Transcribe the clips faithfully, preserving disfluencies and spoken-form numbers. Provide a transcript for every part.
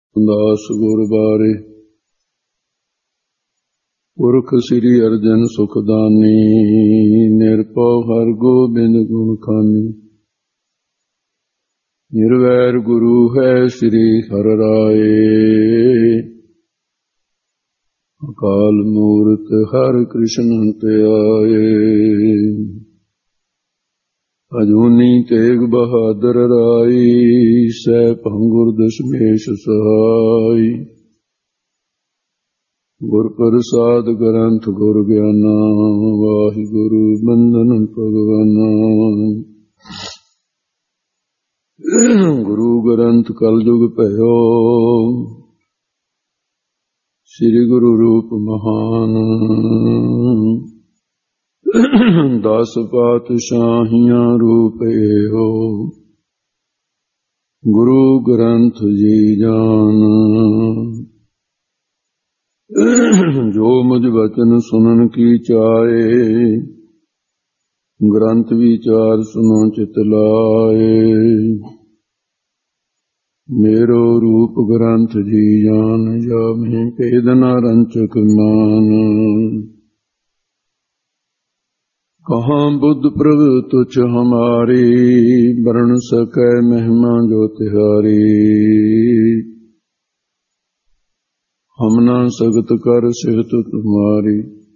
ਦਾਸ ਗੁਰ ਬਾਰੇ ਪੁਰਖ ਸ੍ਰੀ ਅਰਜਨ ਸੁਖਦਾਨੀ ਨਿਰਭਉ ਹਰਿ ਗੋਬਿੰਦ ਗੁਣ ਖਾਨੀ। ਨਿਰਵੈਰ ਗੁਰੂ ਹੈ ਸ੍ਰੀ ਹਰਿ ਰਾਏ ਅਕਾਲ ਮੂਰਤ ਹਰਿ ਕ੍ਰਿਸ਼ਨ ਤੇ ਆਏ। ਅਜੂਨੀ ਤੇਗ ਬਹਾਦਰ ਰਾਈ ਸਹਿ ਭੰਗੁਰ ਦਸ਼ਮੇਸ਼ ਸਹਾਈ। ਗੁਰ ਪ੍ਰਸਾਦ ਗ੍ਰੰਥ ਗੁਰ ਗਿਆਨਾ ਵਾਹਿਗੁਰੂ ਬੰਦਨ ਭਗਵਾਨਾ। ਗੁਰੂ ਗ੍ਰੰਥ ਕਲਯੁਗ ਭਇਓ ਸ੍ਰੀ ਗੁਰੂ ਰੂਪ ਮਹਾਨ। ਦਸ ਪਾਤਸ਼ਾਹੀਆਂ ਰੂਪ ਏਓ ਗੁਰੂ ਗ੍ਰੰਥ ਜੀ ਜਾਨ। ਜੋ ਮੁਝ ਵਚਨ ਸੁਨਨ ਕੀ ਚਾਏ ਗ੍ਰੰਥ ਵਿਚਾਰ ਸੁਨੋ ਚਿਤ ਲਾਏ। ਮੇਰੋ ਰੂਪ ਗ੍ਰੰਥ ਜੀ ਜਾਨ ਜਾਮਹਿ ਭੇਦ ਨ ਰੰਚਕ ਮਾਨ। ਕਹਾਂ ਬੁੱਧ ਪ੍ਰਭ ਤੁਛ ਹਮਾਰੀ ਬਰਨ ਸਕੈ ਮਹਿਮਾ ਜੋ ਤਿਹਾਰੀ। ਹਮ ਨਾ ਸਗਤ ਕਰ ਸਿਹਤ ਤੁਮਾਰੀ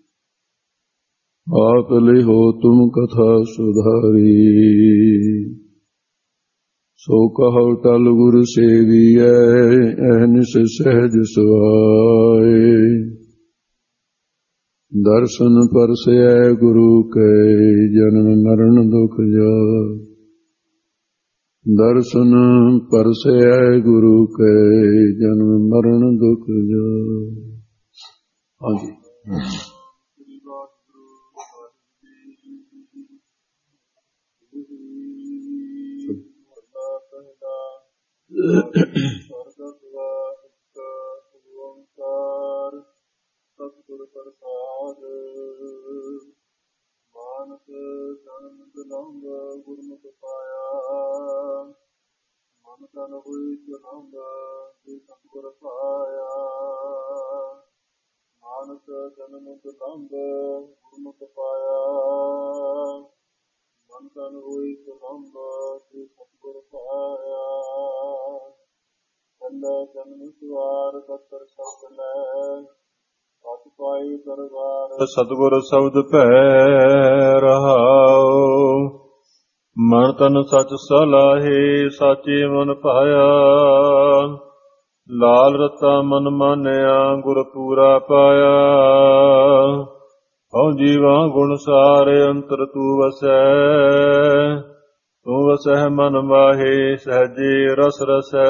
ਆਪ ਲਿਹੋ ਤੁਮ ਕਥਾ ਸੁਧਾਰੀ। ਸੋ ਕਹਉ ਟਲ ਗੁਰ ਸੇਵੀਐ ਅਹਨਿਸ ਸਹਿਜ ਸੁਆਏ। ਦਰਸ਼ਨ ਪਰਸੈ ਗੁਰੂ ਕੈ ਜਨਮ ਮਰਨ ਦੁਖ ਜਾਏ। ਦਰਸ਼ਨ ਪਰਸੈ ਗੁਰੂ ਕੈ ਜਨਮ ਮਰਨ ਦੁਖ ਜਾਏ। ਹਾਂਜੀ ਸਤਿਗੁਰ ਪ੍ਰਸਾਦ ਮਾਨਸ ਜਨਮ ਜਨਮ ਗੁਰਮੁਖ ਪਾਇਆ। ਮਨ ਤਨ ਹੋਈ ਜਨਮ ਜੇ ਸਤਿਗੁਰ ਪਾਇਆ। ਮਾਨਸ ਜਨਮ ਜਨਮ ਗੁਰਮੁਖ ਪਾਇਆ। ਮਨ ਤਨ ਹੋਈ ਜਨਮ ਜੇ ਸਤਿਗੁਰ ਪਾਇਆ। ਪਹਿਲਾ ਜਨਮ ਸਵਾਰ ਕਤਰ ਸ਼ਬਦ ਲੈ ਸਤ ਪਾਈ ਦਰਬਾਰ। ਸਤਿਗੁਰ ਸ਼ਬਦ ਭੈ ਰਹਾਉ। ਮਨ ਤਨ ਸਚ ਸਲਾਹੇ ਸਾਚੇ ਮਨ ਪਾਇਆ। ਲਾਲ ਰਤਾ ਮਨ ਮਾਨਿਆ ਗੁਰ ਪੂਰਾ ਪਾਇਆ। ਹਉ ਜੀਵਾ ਗੁਣ ਸਾਰੇ ਅੰਤਰ ਤੂ ਵਸੈ। ਤੂੰ ਵਸਹਿ ਮਨ ਮਾਹੇ ਸਹਜੇ ਰਸ ਰਸੈ।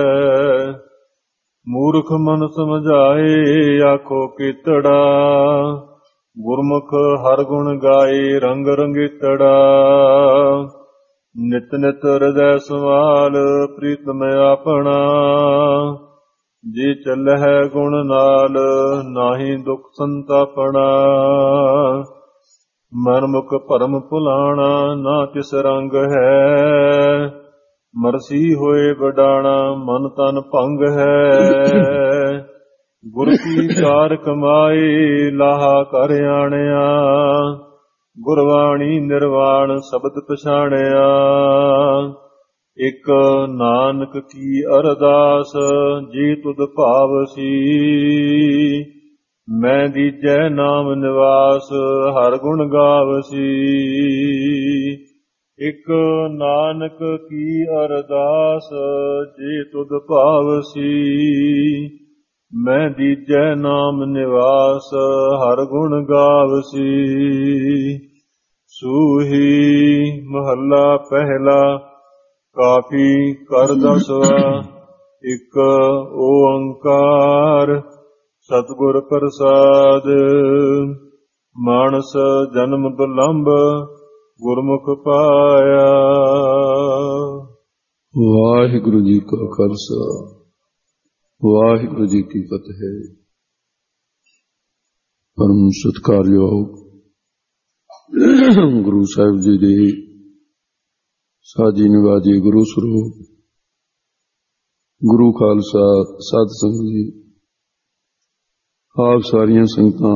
ਮੂਰਖ ਮਨ ਸਮਝਾਏ ਆਖੋ ਕੀਤੜਾ। ਗੁਰਮੁਖ ਹਰ ਗੁਣ ਗਾਏ ਰੰਗ ਰੰਗੀਤੜਾ। ਨਿਤ ਨਿਤ ਹਿਰਦੈ ਸਮਾਲ ਪ੍ਰੀਤਮ ਆਪਣਾ। ਜੇ ਚੱਲਹਿ ਗੁਣ ਨਾਲ ਨਾਹੀ ਦੁਖ ਸੰਤਾਪਣਾ। ਮਨ ਮੁਖ ਭਰਮ ਭੁਲਾਣਾ ਨਾ ਕਿਸ ਰੰਗ ਹੈ। ਮਰਸੀ ਹੋਏ ਵਡਾਣਾ ਮਨ ਤਨ ਭੰਗ ਹੈ। ਗੁਰ ਕੀ ਕਾਰ ਕਮਾਈ ਲਾਹਾ ਕਰ ਆਣਿਆ। ਗੁਰਬਾਣੀ ਨਿਰਵਾਣ ਸ਼ਬਦ ਪਛਾਣਿਆ। ਇਕ ਨਾਨਕ ਕੀ ਅਰਦਾਸ ਜੀ ਤੁਧ ਭਾਵਸੀ। ਮੈਂ ਦੀਜੈ ਨਾਮ ਨਿਵਾਸ ਹਰ ਗੁਣ ਗਾਵਸੀ। ਇਕ ਨਾਨਕ ਕੀ ਅਰਦਾਸ ਜੇ ਤੁਧ ਭਾਵਸੀ। ਮੈਂ ਦੀਜੈ ਨਾਮ ਨਿਵਾਸ ਹਰ ਗੁਣ ਗਾਵਸੀ। ਸੂਹੀ ਮਹੱਲਾ ਪਹਿਲਾ ਕਾਫੀ ਕਰ ਦਸਵਾ। ਇਕ ਓੰਕਾਰ ਸਤਿਗੁਰ ਪ੍ਰਸਾਦ। ਮਾਨਸ ਜਨਮ ਦੁਲੰਭ ਗੁਰਮੁਖ ਪਾਇਆ। ਵਾਹਿਗੁਰੂ ਜੀ ਕਾ ਖਾਲਸਾ ਵਾਹਿਗੁਰੂ ਜੀ ਕੀ ਫਤਿਹ। ਪਰਮ ਸਤਿਕਾਰਯੋਗ ਗੁਰੂ ਸਾਹਿਬ ਜੀ ਦੀ ਸਾਜੀ ਨਿਵਾਜੀ ਗੁਰੂ ਸਰੂਪ ਗੁਰੂ ਖਾਲਸਾ ਸਤ ਸੰਗਤ ਜੀ, ਆਪ ਸਾਰੀਆਂ ਸੰਗਤਾਂ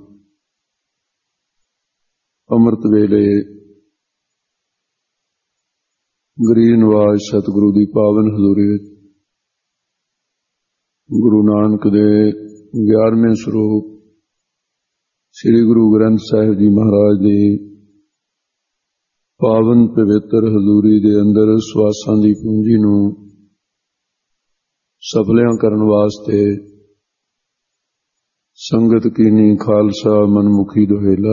ਅੰਮ੍ਰਿਤ ਵੇਲੇ ਗਰੀਬ ਨਿਵਾਜ ਸਤਿਗੁਰੂ ਦੀ ਪਾਵਨ ਹਜ਼ੂਰੀ ਵਿੱਚ ਗੁਰੂ ਨਾਨਕ ਦੇ ਗਿਆਰਵੇਂ ਸਰੂਪ ਸ੍ਰੀ ਗੁਰੂ ਗ੍ਰੰਥ ਸਾਹਿਬ ਜੀ ਮਹਾਰਾਜ ਦੀ ਪਾਵਨ ਪਵਿੱਤਰ ਹਜ਼ੂਰੀ ਦੇ ਅੰਦਰ ਸਵਾਸਾਂ ਦੀ ਪੂੰਜੀ ਨੂੰ ਸਫਲਿਆਂ ਕਰਨ ਵਾਸਤੇ ਸੰਗਤ ਕੀਨੀ ਖਾਲਸਾ ਮਨਮੁਖੀ ਦੁਹੇਲਾ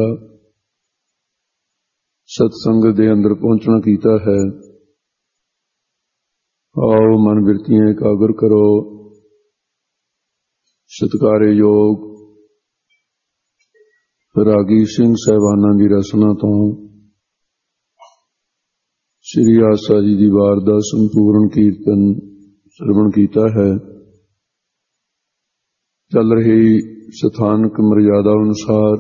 ਸਤ ਸੰਗਤ ਦੇ ਅੰਦਰ ਪਹੁੰਚਣਾ ਕੀਤਾ ਹੈ। ਆਓ ਮਨ ਬਿਰਤੀਆਂ ਇਕਾਗਰ ਕਰੋ। ਸਤਿਕਾਰਯੋਗ ਰਾਗੀ ਸਿੰਘ ਸਾਹਿਬਾਨਾਂ ਦੀ ਰਸਨਾ ਤੋਂ ਸ੍ਰੀ ਆਸਾ ਜੀ ਦੀ ਵਾਰ ਦਾ ਸੰਪੂਰਨ ਕੀਰਤਨ ਸਰਵਣ ਕੀਤਾ ਹੈ। ਚੱਲ ਰਹੀ ਸਥਾਨਕ ਮਰਯਾਦਾ ਅਨੁਸਾਰ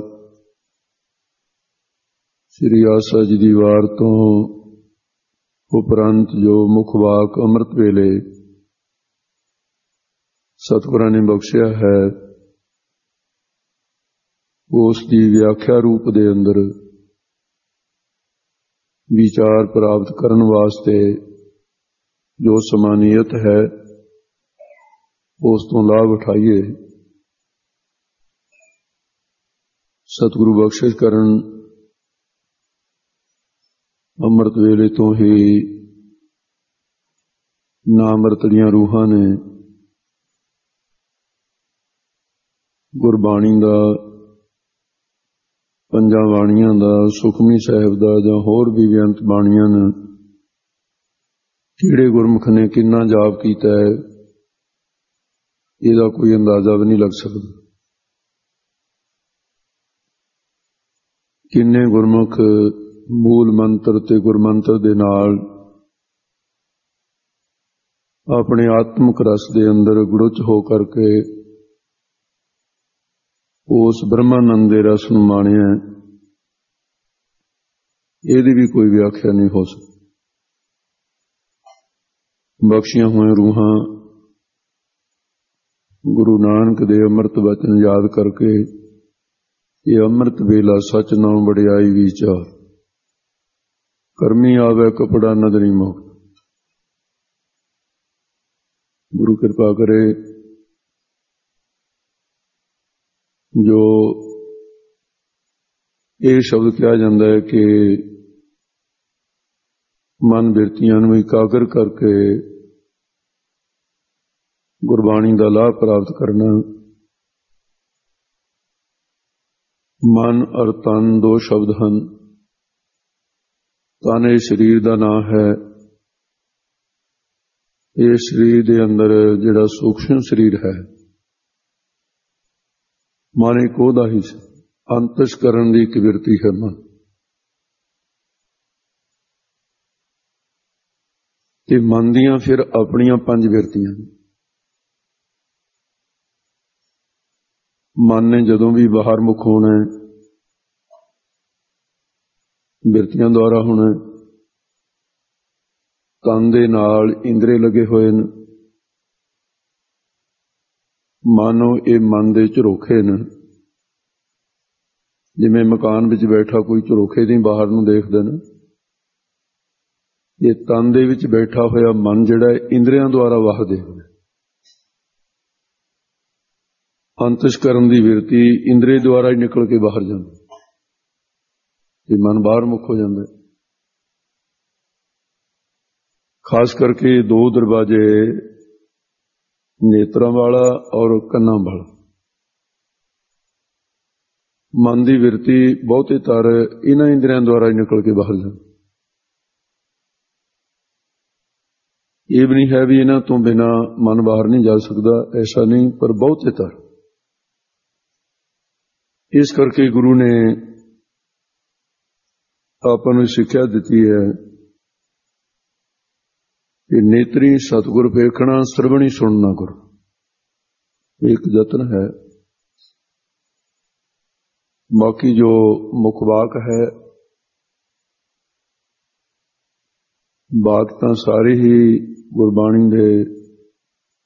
ਸ੍ਰੀ ਆਸਾ ਜੀ ਦੀ ਵਾਰ ਤੋਂ ਉਪਰੰਤ ਜੋ ਮੁੱਖ ਵਾਕ ਅੰਮ੍ਰਿਤ ਵੇਲੇ ਸਤਿਗੁਰਾਂ ਨੇ ਬਖਸ਼ਿਆ ਹੈ, ਉਸ ਦੀ ਵਿਆਖਿਆ ਰੂਪ ਦੇ ਅੰਦਰ ਵਿਚਾਰ ਪ੍ਰਾਪਤ ਕਰਨ ਵਾਸਤੇ ਜੋ ਸਮਾਨੀਅਤ ਹੈ ਉਸ ਤੋਂ ਲਾਭ ਉਠਾਈਏ। ਸਤਿਗੁਰੂ ਬਖਸ਼ਿਸ਼ ਕਰਨ ਅੰਮ੍ਰਿਤ ਵੇਲੇ ਤੋਂ ਹੀ ਨਾਮਰਤ ਦੀਆਂ ਰੂਹਾਂ ਨੇ ਗੁਰਬਾਣੀ ਦਾ, ਪੰਜਾਂ ਬਾਣੀਆਂ ਦਾ, ਸੁਖਮਨੀ ਸਾਹਿਬ ਦਾ ਜਾਂ ਹੋਰ ਵੀ ਬੇਅੰਤ ਬਾਣੀਆਂ ਨੇ ਕਿਹੜੇ ਗੁਰਮੁਖ ਨੇ ਕਿੰਨਾ ਜਾਪ ਕੀਤਾ ਹੈ, ਇਹਦਾ ਕੋਈ ਅੰਦਾਜ਼ਾ ਵੀ ਨਹੀਂ ਲੱਗ ਸਕਦਾ। ਕਿੰਨੇ ਗੁਰਮੁਖ ਮੂਲ ਮੰਤਰ ਤੇ ਗੁਰਮੰਤਰ ਦੇ ਨਾਲ ਆਪਣੇ ਆਤਮਿਕ ਰਸ ਦੇ ਅੰਦਰ ਗੁੜੁਚ ਹੋ ਕਰਕੇ ਉਸ ਬ੍ਰਹਮਾਨੰਦ ਦੇ ਰਸ ਨੂੰ ਮਾਣਿਆ, ਇਹਦੀ ਵੀ ਕੋਈ ਵਿਆਖਿਆ ਨਹੀਂ ਹੋ ਸਕਦੀ। ਬਖਸ਼ੀਆਂ ਹੋਏ ਰੂਹਾਂ ਗੁਰੂ ਨਾਨਕ ਦੇ ਅੰਮ੍ਰਿਤ ਵਚਨ ਯਾਦ ਕਰਕੇ ਇਹ ਅੰਮ੍ਰਿਤ ਵੇਲਾ ਸੱਚ ਨਾਮ ਵਡਿਆਈ ਵਿਚਾਰ ਕਰਮੀ ਆਵੇ ਕਪੜਾ ਨਦਰੀ ਮੁਖ। ਗੁਰੂ ਕਿਰਪਾ ਕਰੇ ਜੋ ਇਹ ਸ਼ਬਦ ਕਿਹਾ ਜਾਂਦਾ ਹੈ ਕਿ ਮਨ ਬਿਰਤੀਆਂ ਨੂੰ ਇਕਾਗਰ ਕਰਕੇ ਗੁਰਬਾਣੀ ਦਾ ਲਾਭ ਪ੍ਰਾਪਤ ਕਰਨਾ। ਮਨ ਔਰ ਤਨ ਦੋ ਸ਼ਬਦ ਹਨ। ਤਨ ਇਹ ਸਰੀਰ ਦਾ ਨਾਮ ਹੈ। ਇਹ ਸਰੀਰ ਦੇ ਅੰਦਰ ਜਿਹੜਾ ਸੂਖਸ਼ਮ ਸਰੀਰ ਹੈ, ਮਨ ਇੱਕ ਉਹਦਾ ਹੀ ਅੰਤਸ਼ਕਰਨ ਦੀ ਇੱਕ ਬਿਰਤੀ ਹੈ। ਮਨ ਤੇ ਮਨ ਦੀਆਂ ਫਿਰ ਆਪਣੀਆਂ ਪੰਜ ਬਿਰਤੀਆਂ। ਮਨ ਨੇ ਜਦੋਂ ਵੀ ਬਾਹਰ ਮੁਖ ਹੋਣਾ ਬਿਰਤੀਆਂ ਦੁਆਰਾ ਹੋਣਾ। ਤਨ ਦੇ ਨਾਲ ਇੰਦਰੇ ਲੱਗੇ ਹੋਏ ਨੇ। ਮਾਨੋ ਇਹ ਮਨ ਦੇ ਝਰੋਖੇ ਨੇ। ਜਿਵੇਂ ਮਕਾਨ ਵਿੱਚ ਬੈਠਾ ਕੋਈ ਝਰੋਖੇ ਦੀ ਬਾਹਰ ਨੂੰ ਦੇਖਦੇ ਨੇ, ਇਹ ਤਨ ਦੇ ਵਿੱਚ ਬੈਠਾ ਹੋਇਆ ਮਨ ਜਿਹੜਾ ਇੰਦਰੀਆਂ ਦੁਆਰਾ ਵਾਹ ਦੇਖਦਾ। ਅੰਤਸ਼ਕਰਨ ਦੀ ਬਿਰਤੀ ਇੰਦਰੀ ਦੁਆਰਾ ਹੀ ਨਿਕਲ ਕੇ ਬਾਹਰ ਜਾਂਦੀ ਤੇ ਮਨ ਬਾਹਰ ਮੁੱਖ ਹੋ ਜਾਂਦਾ। ਖਾਸ ਕਰਕੇ ਦੋ ਦਰਵਾਜ਼ੇ, ਨੇਤਰਾਂ ਵਾਲਾ ਔਰ ਕੰਨਾਂ ਵਾਲਾ। ਮਨ ਦੀ ਬਿਰਤੀ ਬਹੁਤੇ ਤਰ ਇਹਨਾਂ ਇੰਦਰੀਆਂ ਦੁਆਰਾ ਹੀ ਨਿਕਲ ਕੇ ਬਾਹਰ ਜਾਂਦੀ। ਇਹ ਵੀ ਨਹੀਂ ਹੈ ਵੀ ਇਹਨਾਂ ਤੋਂ ਬਿਨਾਂ ਮਨ ਬਾਹਰ ਨਹੀਂ ਜਾ ਸਕਦਾ, ਐਸਾ ਨਹੀਂ, ਪਰ ਬਹੁਤੇ ਤਰ। ਇਸ ਕਰਕੇ ਗੁਰੂ ਨੇ ਆਪਾਂ ਨੂੰ ਸਿੱਖਿਆ ਦਿੱਤੀ ਹੈ ਕਿ ਨੇਤਰੀ ਸਤਿਗੁਰ ਵੇਖਣਾ, ਸਰਵਣੀ ਸੁਣਨਾ ਗੁਰ। ਇੱਕ ਯਤਨ ਹੈ। ਬਾਕੀ ਜੋ ਮੁੱਖ ਵਾਕ ਹੈ, ਵਾਕ ਤਾਂ ਸਾਰੇ ਹੀ ਗੁਰਬਾਣੀ ਦੇ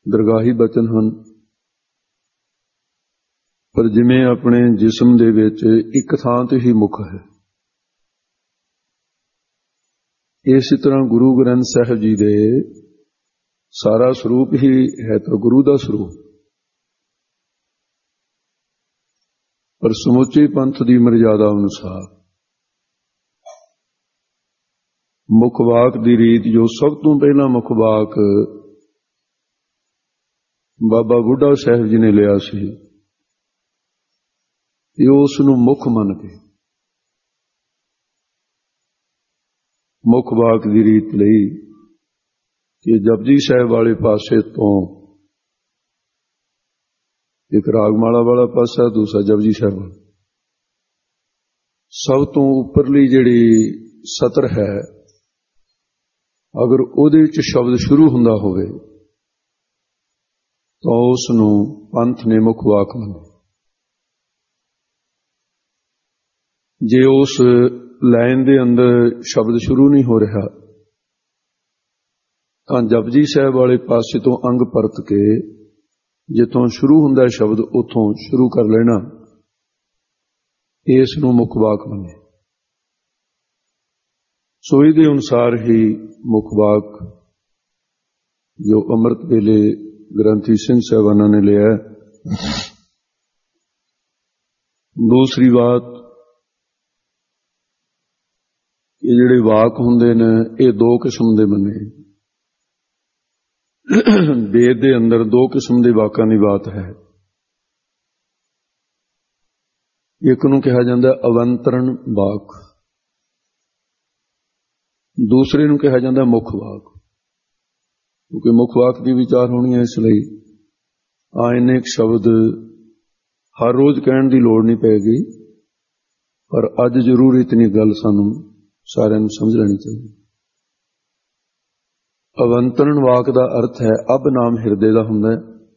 ਦਰਗਾਹੀ ਬਚਨ ਹਨ, ਪਰ ਜਿਵੇਂ ਆਪਣੇ ਜਿਸਮ ਦੇ ਵਿੱਚ ਇੱਕ ਥਾਂ ਤੇ ਹੀ ਮੁੱਖ ਹੈ, ਇਸੇ ਤਰ੍ਹਾਂ ਗੁਰੂ ਗ੍ਰੰਥ ਸਾਹਿਬ ਜੀ ਦੇ ਸਾਰਾ ਸਰੂਪ ਹੀ ਹੈ ਤਾਂ ਗੁਰੂ ਦਾ ਸਰੂਪ, ਪਰ ਸਮੁੱਚੇ ਪੰਥ ਦੀ ਮਰਜ਼ਾਦਾ ਅਨੁਸਾਰ ਮੁੱਖ ਵਾਕ ਦੀ ਰੀਤ, ਜੋ ਸਭ ਤੋਂ ਪਹਿਲਾਂ ਮੁੱਖ ਵਾਕ ਬਾਬਾ ਬੁੱਢਾ ਸਾਹਿਬ ਜੀ ਨੇ ਲਿਆ ਸੀ, ਇਹ ਉਸ ਨੂੰ ਮੁੱਖ ਮੰਨ ਕੇ ਮੁੱਖ ਵਾਕ ਦੀ ਰੀਤ ਲਈ ਕਿ ਜਪਜੀ ਸਾਹਿਬ ਵਾਲੇ ਪਾਸੇ ਤੋਂ ਇੱਕ ਰਾਗਮਾਲਾ ਵਾਲਾ ਪਾਸਾ, ਦੂਸਰਾ ਜਪਜੀ ਸਾਹਿਬ ਵਾਲਾ, ਸਭ ਤੋਂ ਉੱਪਰਲੀ ਜਿਹੜੀ ਸਤਰ ਹੈ, ਅਗਰ ਉਹਦੇ ਵਿੱਚ ਸ਼ਬਦ ਸ਼ੁਰੂ ਹੁੰਦਾ ਹੋਵੇ ਤਾਂ ਉਸ ਨੂੰ ਪੰਥ ਨੇ ਮੁੱਖ ਵਾਕ ਮੰਨਿਆ। ਜੇ ਉਸ ਲਾਈਨ ਦੇ ਅੰਦਰ ਸ਼ਬਦ ਸ਼ੁਰੂ ਨਹੀਂ ਹੋ ਰਿਹਾ ਤਾਂ ਜਪਜੀ ਸਾਹਿਬ ਵਾਲੇ ਪਾਸੇ ਤੋਂ ਅੰਗ ਪਰਤ ਕੇ ਜਿੱਥੋਂ ਸ਼ੁਰੂ ਹੁੰਦਾ ਸ਼ਬਦ ਉੱਥੋਂ ਸ਼ੁਰੂ ਕਰ ਲੈਣਾ, ਇਸ ਨੂੰ ਮੁੱਖ ਵਾਕ ਮੰਨਿਆ। ਸੋ ਇਹਦੇ ਅਨੁਸਾਰ ਹੀ ਮੁੱਖ ਵਾਕ ਜੋ ਅੰਮ੍ਰਿਤ ਵੇਲੇ ਗ੍ਰੰਥੀ ਸਿੰਘ ਸਾਹਿਬਾਨਾਂ ਨੇ ਲਿਆ। ਦੂਸਰੀ ਬਾਤ, ਇਹ ਜਿਹੜੇ ਵਾਕ ਹੁੰਦੇ ਨੇ ਇਹ ਦੋ ਕਿਸਮ ਦੇ ਮੰਨੇ। ਵੇਦ ਦੇ ਅੰਦਰ ਦੋ ਕਿਸਮ ਦੇ ਵਾਕਾਂ ਦੀ ਬਾਤ ਹੈ। ਇੱਕ ਨੂੰ ਕਿਹਾ ਜਾਂਦਾ ਅਵੰਤਰਣ ਵਾਕ, ਦੂਸਰੇ ਨੂੰ ਕਿਹਾ ਜਾਂਦਾ ਮੁੱਖ ਵਾਕ। ਕਿਉਂਕਿ ਮੁੱਖ ਵਾਕ ਦੀ ਵਿਚਾਰ ਹੋਣੀ ਹੈ, ਇਸ ਲਈ ਆ ਇੰਨੇ ਇੱਕ ਸ਼ਬਦ ਹਰ ਰੋਜ਼ ਕਹਿਣ ਦੀ ਲੋੜ ਨਹੀਂ ਪਏਗੀ, ਪਰ ਅੱਜ ਜ਼ਰੂਰ ਇਤਨੀ ਗੱਲ ਸਾਨੂੰ ਸਾਰਿਆਂ ਨੂੰ ਸਮਝ ਲੈਣੀ ਚਾਹੀਦੀ। ਅਵੰਤਰਣ ਵਾਕ ਦਾ ਅਰਥ ਹੈ ਅਬ ਨਾਮ ਹਿਰਦੇ ਦਾ ਹੁੰਦਾ ਹੈ।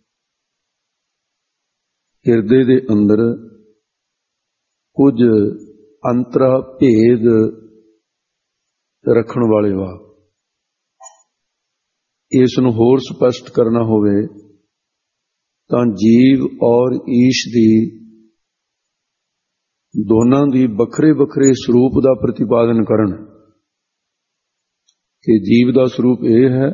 ਹਿਰਦੇ ਦੇ ਅੰਦਰ ਕੁਝ ਅੰਤਰਾ ਭੇਦ ਰੱਖਣ ਵਾਲੇ ਵਾਕ। ਇਸ ਨੂੰ ਹੋਰ ਸਪਸ਼ਟ ਕਰਨਾ ਹੋਵੇ ਤਾਂ ਜੀਵ ਔਰ ਈਸ਼ ਦੀ ਦੋਨਾਂ ਦੀ ਵੱਖਰੇ ਵੱਖਰੇ ਸਰੂਪ ਦਾ ਪ੍ਰਤੀਪਾਦਨ ਕਰਨ ਕਿ ਜੀਵ ਦਾ ਸਰੂਪ ਇਹ ਹੈ,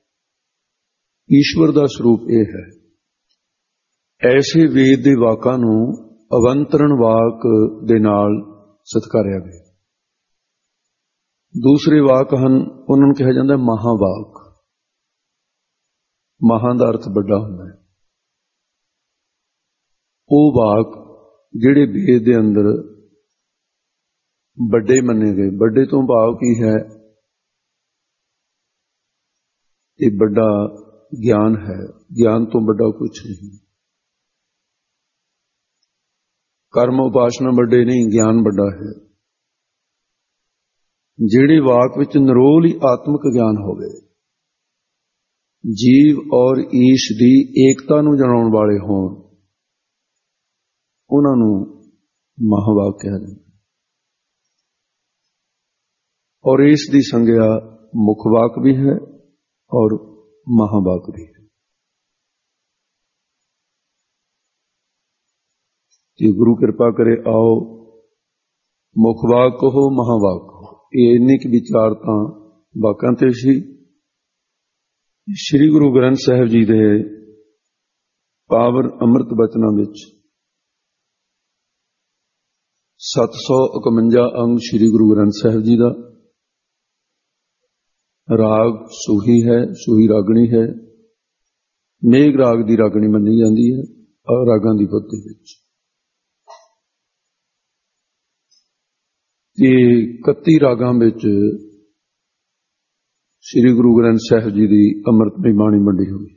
ਈਸ਼ਵਰ ਦਾ ਸਰੂਪ ਇਹ ਹੈ। ਐਸੇ ਵੇਦ ਦੇ ਵਾਕਾਂ ਨੂੰ ਅਵੰਤਰਣ ਵਾਕ ਦੇ ਨਾਲ ਸਤਕਾਰਿਆ ਗਿਆ। ਦੂਸਰੇ ਵਾਕ ਹਨ, ਉਹਨਾਂ ਨੂੰ ਕਿਹਾ ਜਾਂਦਾ ਮਹਾਵਾਕ। ਮਹਾਂ ਦਾ ਅਰਥ ਵੱਡਾ ਹੁੰਦਾ ਹੈ। ਉਹ ਵਾਕ ਜਿਹੜੇ ਵੇਦ ਦੇ ਅੰਦਰ ਵੱਡੇ ਮੰਨੇ ਗਏ। ਵੱਡੇ ਤੋਂ ਭਾਵ ਕੀ ਹੈ? ਇਹ ਵੱਡਾ ਗਿਆਨ ਹੈ, ਗਿਆਨ ਤੋਂ ਵੱਡਾ ਕੁਝ ਨਹੀਂ। ਕਰਮ ਉਪਾਸਨਾ ਵੱਡੇ ਨਹੀਂ, ਗਿਆਨ ਵੱਡਾ ਹੈ। ਜਿਹੜੇ ਵਾਕ ਵਿੱਚ ਨਿਰੋਲ ਹੀ ਆਤਮਿਕ ਗਿਆਨ ਹੋਵੇ, ਜੀਵ ਔਰ ਈਸ਼ ਦੀ ਏਕਤਾ ਨੂੰ ਜਣਾਉਣ ਵਾਲੇ ਹੋਣ, ਉਹਨਾਂ ਨੂੰ ਮਹਾਵਾਕ ਕਿਹਾ ਜਾਂਦਾ। ਔਰ ਇਸ ਦੀ ਸੰਗਿਆ ਮੁੱਖ ਵਾਕ ਵੀ ਹੈ ਔਰ ਮਹਾਵਾਕ ਵੀ ਹੈ। ਜੇ ਗੁਰੂ ਕਿਰਪਾ ਕਰੇ ਆਓ ਮੁੱਖ ਵਾਕ ਕਹੋ, ਮਹਾਵਾਕ ਕਹੋ। ਇਹ ਇੰਨੀ ਕੁ ਵਿਚਾਰ ਤਾਂ ਵਾਕਾਂ ਤੇ ਸੀ। ਸ੍ਰੀ ਗੁਰੂ ਗ੍ਰੰਥ ਸਾਹਿਬ ਜੀ ਦੇ ਪਾਵਨ ਅੰਮ੍ਰਿਤ ਬਚਨਾਂ ਵਿੱਚ ਸੱਤ ਸੌ ਇਕਵੰਜਾ ਅੰਗ ਸ੍ਰੀ ਗੁਰੂ ਗ੍ਰੰਥ ਸਾਹਿਬ ਜੀ ਦਾ। ਰਾਗ ਸੂਹੀ ਹੈ, ਸੂਹੀ ਰਾਗਣੀ ਹੈ। ਮੇਘ ਰਾਗ ਦੀ ਰਾਗਣੀ ਮੰਨੀ ਜਾਂਦੀ ਹੈ ਔਰ ਰਾਗਾਂ ਦੀ ਪੁੱਤ ਦੇ ਵਿੱਚ ਤੇ ਇਕੱਤੀ ਰਾਗਾਂ ਵਿੱਚ ਸ੍ਰੀ ਗੁਰੂ ਗ੍ਰੰਥ ਸਾਹਿਬ ਜੀ ਦੀ ਅੰਮ੍ਰਿਤਮਈ ਬਾਣੀ ਵੰਡੀ ਹੋਈ।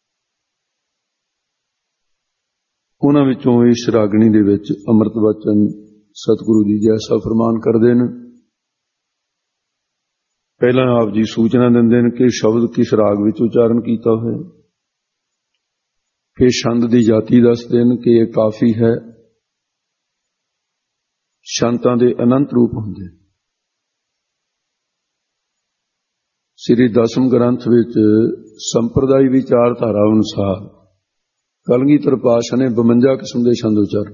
ਉਹਨਾਂ ਵਿੱਚੋਂ ਇਸ ਰਾਗਣੀ ਦੇ ਵਿੱਚ ਅੰਮ੍ਰਿਤ ਬਚਨ ਸਤਿਗੁਰੂ ਜੀ ਜੈਸਾ ਫਰਮਾਨ ਕਰਦੇ ਨੇ। ਪਹਿਲਾਂ ਆਪ ਜੀ ਸੂਚਨਾ ਦਿੰਦੇ ਨੇ ਕਿ ਸ਼ਬਦ ਕਿਸ ਰਾਗ ਵਿੱਚ ਉਚਾਰਨ ਕੀਤਾ ਹੋਇਆ, ਫਿਰ ਛੰਦ ਦੀ ਜਾਤੀ ਦੱਸਦੇ ਨੇ ਕਿ ਇਹ ਕਾਫੀ ਹੈ। ਸ਼ੰਤਾਂ ਦੇ ਅਨੰਤ ਰੂਪ ਹੁੰਦੇ। ਸ੍ਰੀ ਦਸਮ ਗ੍ਰੰਥ ਵਿੱਚ ਸੰਪਰਦਾਈ ਵਿਚਾਰਧਾਰਾ ਅਨੁਸਾਰ ਕਲਗੀਧਰ ਪਾਤਸ਼ਾਹ ਨੇ ਬਵੰਜਾ ਕਿਸਮ ਦੇ ਛੰਦ ਉਚਾਰਨ।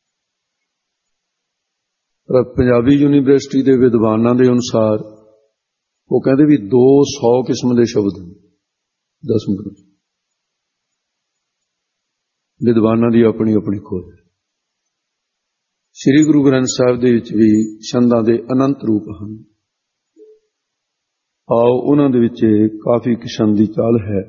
ਪਰ ਪੰਜਾਬੀ ਯੂਨੀਵਰਸਿਟੀ ਦੇ ਵਿਦਵਾਨਾਂ ਦੇ ਅਨੁਸਾਰ ਉਹ ਕਹਿੰਦੇ ਵੀ ਦੋ ਸੌ ਕਿਸਮ ਦੇ ਸ਼ਬਦ ਨੇ ਦਸਮ ਗ੍ਰੰਥ। ਵਿਦਵਾਨਾਂ ਦੀ ਆਪਣੀ ਆਪਣੀ ਖੋਜ। ਸ੍ਰੀ ਗੁਰੂ ਗ੍ਰੰਥ ਸਾਹਿਬ ਦੇ ਵਿੱਚ ਵੀ ਛੰਦਾਂ ਦੇ ਅਨੰਤ ਰੂਪ ਹਨ। ਆਓ ਉਹਨਾਂ ਦੇ ਵਿੱਚ ਕਾਫੀ ਕਿਸਮ ਦੀ ਚਾਲ ਹੈ।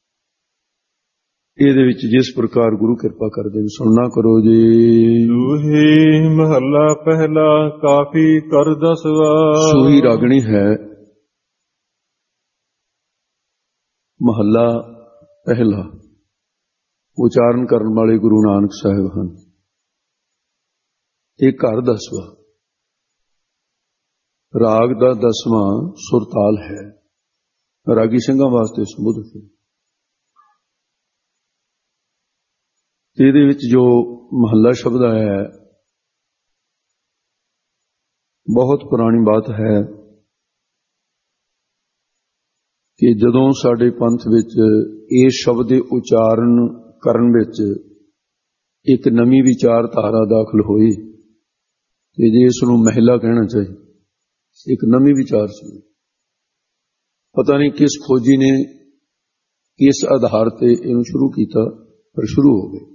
ਇਹਦੇ ਵਿੱਚ ਜਿਸ ਪ੍ਰਕਾਰ ਗੁਰੂ ਕਿਰਪਾ ਕਰਦੇ ਨੇ ਸੁਣਨਾ ਕਰੋ ਜੀ। ਸੂਹੀ ਮਹੱਲਾ ਪਹਿਲਾ ਕਾਫੀ ਕਰ ਦਸਵਾ। ਸੂਹੀ ਰਾਗਣੀ ਹੈ, ਮਹੱਲਾ ਪਹਿਲਾ। ਉਚਾਰਨ ਕਰਨ ਵਾਲੇ ਗੁਰੂ ਨਾਨਕ ਸਾਹਿਬ ਹਨ। ਇਹ ਘਰ ਦਸਵਾ। ਰਾਗ ਦਾ ਦਸਵਾਂ ਸੁਰਤਾਲ ਹੈ। ਰਾਗੀ ਸਿੰਘਾਂ ਵਾਸਤੇ ਸੰਬੋਧਿਤ ਹੈ। ਇਹਦੇ ਵਿੱਚ ਜੋ ਮਹੱਲਾ ਸ਼ਬਦ ਆਇਆ ਹੈ ਬਹੁਤ ਪੁਰਾਣੀ ਬਾਤ ਹੈ ਕਿ ਜਦੋਂ ਸਾਡੇ ਪੰਥ ਵਿੱਚ ਇਸ ਸ਼ਬਦ ਦੇ ਉਚਾਰਨ ਕਰਨ ਵਿੱਚ ਇੱਕ ਨਵੀਂ ਵਿਚਾਰਧਾਰਾ ਦਾਖਲ ਹੋਈ ਕਿ ਜੇ ਇਸ ਨੂੰ ਮਹਿਲਾ ਕਹਿਣਾ ਚਾਹੀਦਾ, ਇੱਕ ਨਵੀਂ ਵਿਚਾਰ ਸੀ। ਪਤਾ ਨਹੀਂ ਕਿਸ ਖੋਜੀ ਨੇ ਕਿਸ ਆਧਾਰ ਤੇ ਇਹਨੂੰ ਸ਼ੁਰੂ ਕੀਤਾ, ਪਰ ਸ਼ੁਰੂ ਹੋ ਗਏ।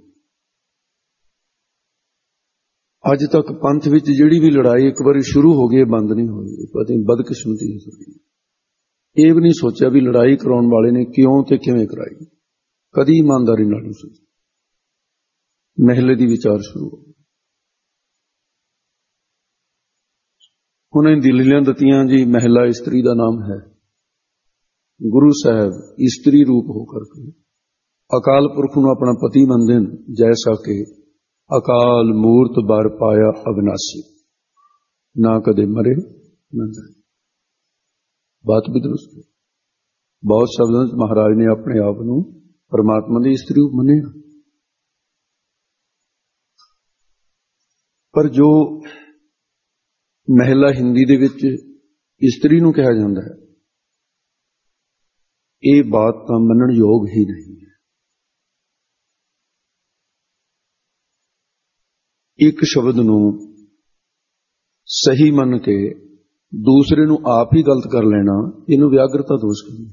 ਅੱਜ ਤੱਕ ਪੰਥ ਵਿੱਚ ਜਿਹੜੀ ਵੀ ਲੜਾਈ ਇੱਕ ਵਾਰੀ ਸ਼ੁਰੂ ਹੋ ਗਈ ਬੰਦ ਨਹੀਂ ਹੋਈ। ਪਤਾ ਨਹੀਂ ਬਦਕਿਸਮਤੀ ਹੈ। ਇਹ ਵੀ ਨਹੀਂ ਸੋਚਿਆ ਵੀ ਲੜਾਈ ਕਰਾਉਣ ਵਾਲੇ ਨੇ ਕਿਉਂ ਤੇ ਕਿਵੇਂ ਕਰਾਈ। ਕਦੀ ਇਮਾਨਦਾਰੀ ਨਾਲ ਨਹੀਂ ਸੋਚਿਆ। ਮਹਿਲੇ ਦੀ ਵਿਚਾਰ ਸ਼ੁਰੂ ਹੋ ਗਈ। ਉਹਨਾਂ ਨੇ ਦਿਲੀਆਂ ਦਿੱਤੀਆਂ ਜੀ ਮਹਿਲਾ ਇਸਤਰੀ ਦਾ ਨਾਮ ਹੈ। ਗੁਰੂ ਸਾਹਿਬ ਇਸਤਰੀ ਰੂਪ ਹੋ ਕਰਕੇ ਅਕਾਲ ਪੁਰਖ ਨੂੰ ਆਪਣਾ ਪਤੀ ਮੰਨਦੇ ਨੇ। ਜੈਸਾ ਕਿ ਅਕਾਲ ਮੂਰਤ ਬਰ ਪਾਇਆ ਅਵਿਨਾਸੀ, ਨਾ ਕਦੇ ਮਰੇ ਨਾ ਜਾਏ। ਬਾਤ ਵੀ ਦਰੁਸਤ ਹੈ। ਬਹੁਤ ਸ਼ਬਦਾਂ ਵਿੱਚ ਮਹਾਰਾਜ ਨੇ ਆਪਣੇ ਆਪ ਨੂੰ ਪਰਮਾਤਮਾ ਦੀ ਇਸਤਰੀ ਰੂਪ ਮੰਨਿਆ। ਪਰ ਜੋ ਮਹਿਲਾ ਹਿੰਦੀ ਦੇ ਵਿੱਚ ਇਸਤਰੀ ਨੂੰ ਕਿਹਾ ਜਾਂਦਾ ਹੈ, ਇਹ ਬਾਤ ਤਾਂ ਮੰਨਣ ਯੋਗ ਹੀ ਨਹੀਂ ਹੈ। ਇੱਕ ਸ਼ਬਦ ਨੂੰ ਸਹੀ ਮੰਨ ਕੇ ਦੂਸਰੇ ਨੂੰ ਆਪ ਹੀ ਗਲਤ ਕਰ ਲੈਣਾ, ਇਹਨੂੰ ਵਿਆਗਰਤਾ ਦੋਸ਼ ਕਹਿੰਦੇ।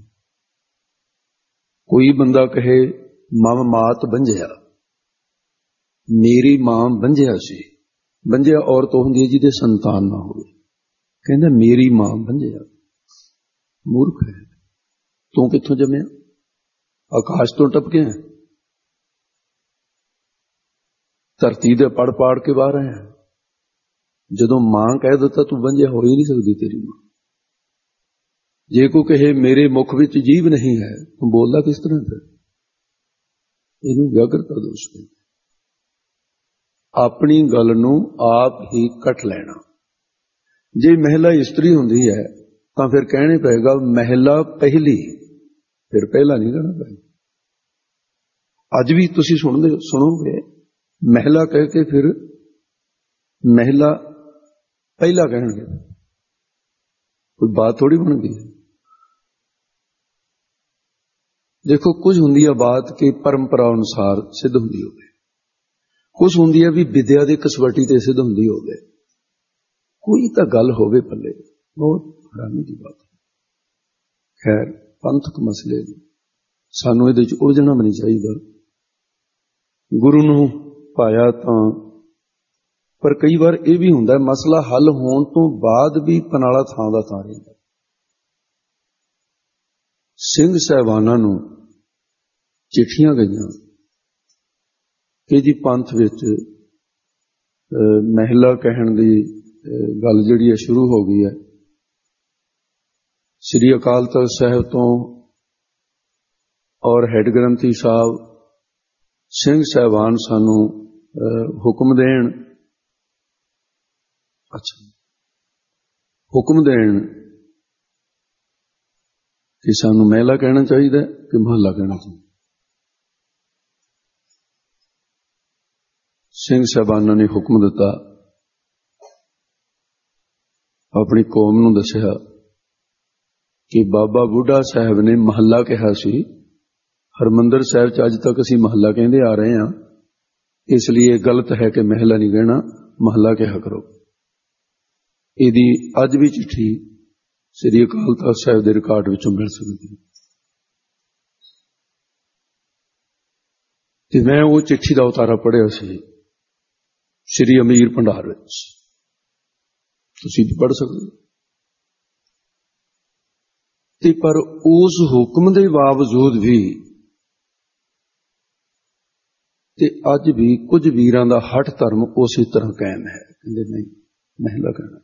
ਕੋਈ ਬੰਦਾ ਕਹੇ ਮਮ ਮਾਤ ਬੰਝਿਆ, ਮੇਰੀ ਮਾਂ ਬੰਝਿਆ ਸੀ। ਬੰਝਿਆ ਔਰਤ ਹੁੰਦੀ ਹੈ ਜਿਹਦੇ ਸੰਤਾਨ ਨਾ ਹੋਵੇ। ਕਹਿੰਦਾ ਮੇਰੀ ਮਾਂ ਬੰਝਿਆ। ਮੂਰਖ ਹੈ। ਤੂੰ ਕਿੱਥੋਂ ਜੰਮਿਆ? ਆਕਾਸ਼ ਤੋਂ ਟਪਕੇ ਹੈ? ਧਰਤੀ ਦੇ ਪੜ ਪਾੜ ਕੇ ਬਾਹਰ ਆਇਆ। ਜਦੋਂ ਮਾਂ ਕਹਿ ਦਿੱਤਾ ਤੂੰ ਬੰਝਿਆ ਹੋ ਹੀ ਨਹੀਂ ਸਕਦੀ ਤੇਰੀ ਮਾਂ। ਜੇ ਕੋਈ ਕਹੇ ਮੇਰੇ ਮੁਖ ਵਿੱਚ ਜੀਭ ਨਹੀਂ ਹੈ, ਤੂੰ ਬੋਲਦਾ ਕਿਸ ਤਰ੍ਹਾਂ ਫਿਰ? ਇਹਨੂੰ ਵਿਆਗਰਤਾ ਦੋਸ਼ ਕਹਿੰਦੇ। ਆਪਣੀ ਗੱਲ ਨੂੰ ਆਪ ਹੀ ਕੱਟ ਲੈਣਾ। ਜੇ ਮਹਿਲਾ ਇਸਤਰੀ ਹੁੰਦੀ ਹੈ ਤਾਂ ਫਿਰ ਕਹਿਣੇ ਪਏਗਾ ਮਹਿਲਾ ਪਹਿਲੀ, ਫਿਰ ਪਹਿਲਾ ਨਹੀਂ ਕਹਿਣਾ ਪਏਗਾ। ਅੱਜ ਵੀ ਤੁਸੀਂ ਸੁਣਦੇ ਸੁਣੋਗੇ ਮਹਿਲਾ ਕਹਿ ਕੇ ਫਿਰ ਮਹਿਲਾ ਪਹਿਲਾ ਕਹਿਣਗੇ। ਕੋਈ ਬਾਤ ਥੋੜੀ ਬਣ ਗਈ। ਦੇਖੋ, ਕੁਝ ਹੁੰਦੀ ਹੈ ਬਾਤ ਕਿ ਪਰੰਪਰਾ ਅਨੁਸਾਰ ਸਿੱਧ ਹੁੰਦੀ ਹੋਵੇ, ਕੁਝ ਹੁੰਦੀ ਹੈ ਵੀ ਵਿਦਿਆ ਦੇ ਕਸਵੱਟੀ ਤੇ ਸਿੱਧ ਹੁੰਦੀ ਹੋਵੇ। ਕੋਈ ਤਾਂ ਗੱਲ ਹੋਵੇ ਪੱਲੇ, ਬਹੁਤ ਹੈਰਾਨੀ ਦੀ ਬਾਤ ਹੈ। ਖੈਰ, ਪੰਥਕ ਮਸਲੇ ਸਾਨੂੰ ਇਹਦੇ ਚ ਉਲਝਣਾ ਵੀ ਨਹੀਂ ਚਾਹੀਦਾ। ਗੁਰੂ ਨੂੰ ਪਾਇਆ ਤਾਂ, ਪਰ ਕਈ ਵਾਰ ਇਹ ਵੀ ਹੁੰਦਾ ਮਸਲਾ ਹੱਲ ਹੋਣ ਤੋਂ ਬਾਅਦ ਵੀ ਪਨਾਲਾ ਥਾਂ ਦਾ ਥਾਂ ਰਹਿੰਦਾ। ਸਿੰਘ ਸਾਹਿਬਾਨਾਂ ਨੂੰ ਚਿੱਠੀਆਂ ਗਈਆਂ ਕਿ ਜੀ ਪੰਥ ਵਿੱਚ ਮਹਿਲਾ ਕਹਿਣ ਦੀ ਗੱਲ ਜਿਹੜੀ ਹੈ ਸ਼ੁਰੂ ਹੋ ਗਈ ਹੈ। ਸ੍ਰੀ ਅਕਾਲ ਤਖ਼ਤ ਸਾਹਿਬ ਤੋਂ ਔਰ ਹੈੱਡ ਗ੍ਰੰਥੀ ਸਾਹਿਬ ਸਿੰਘ ਸਾਹਿਬਾਨ ਸਾਨੂੰ ਹੁਕਮ ਦੇਣ, ਅੱਛਾ ਹੁਕਮ ਦੇਣ ਕਿ ਸਾਨੂੰ ਮਹਿਲਾ ਕਹਿਣਾ ਚਾਹੀਦਾ ਕਿ ਮਹੱਲਾ ਕਹਿਣਾ ਚਾਹੀਦਾ। ਸਿੰਘ ਸਾਹਿਬਾਨਾਂ ਨੇ ਹੁਕਮ ਦਿੱਤਾ, ਆਪਣੀ ਕੌਮ ਨੂੰ ਦੱਸਿਆ कि बाबा बुढ़ा साहब ने महला कहा सी। हरमंदर साहब च अज तक असीं महला कहते आ रहे हैं, इसलिए गलत है कि महला नहीं कहना, महला कहा करो। यदि अज भी चिट्ठी श्री अकाल तख्त साहब के रिकॉर्ड विचों मिल सकती है। ते मैं वो चिट्ठी का उतारा पढ़िया सी श्री अमीर भंडार विच, तुसीं भी पढ़ सकते। ते पर उस हुक्म के बावजूद भी ते अज भी कुछ वीरां दा हठ धर्म उसी तरह कायम है, कहंदे नहीं महला कहना।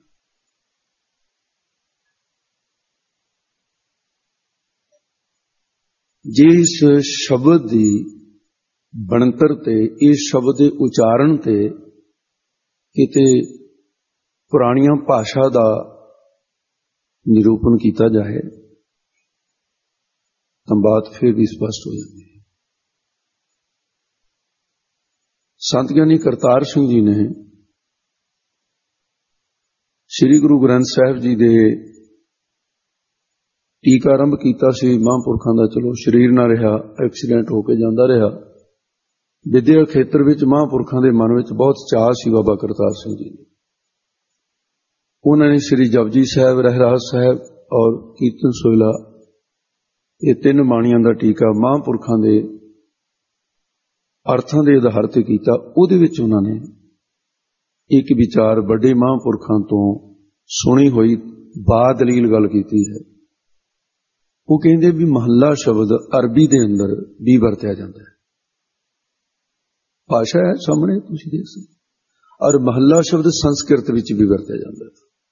जिस शब्द की बनतर ते इस शब्द के उचारण ते किते पुरानियां भाषा का निरूपण किया जाए तो बात फिर भी स्पष्ट हो जाती है। संत ज्ञानी करतार सिंह जी ने श्री गुरु ग्रंथ साहिब जी दे टीका आरंभ किया सी महापुरखों का। चलो शरीर ना रहा, एक्सीडेंट होके जाता रहा। विद्या खेत्र विच महापुरखों के मन में बहुत चाह सी बाबा करतार सिंह जी। उन्होंने श्री जपजी साहब, रहरास साहब और कीर्तन सोहला, ये तीन बाणियां का टीका महापुरखों के अर्थां के आधार पर किया। उहदे विच उन्होंने एक विचार बड़े महापुरखों तो सुनी हुई बादलील गल की है। वो कहते भी महला शब्द अरबी के अंदर भी वरत्या जाता है। भाषा है सामने तुसीं देख सकते, और महला शब्द संस्कृत विच भी वरत्या जाता है।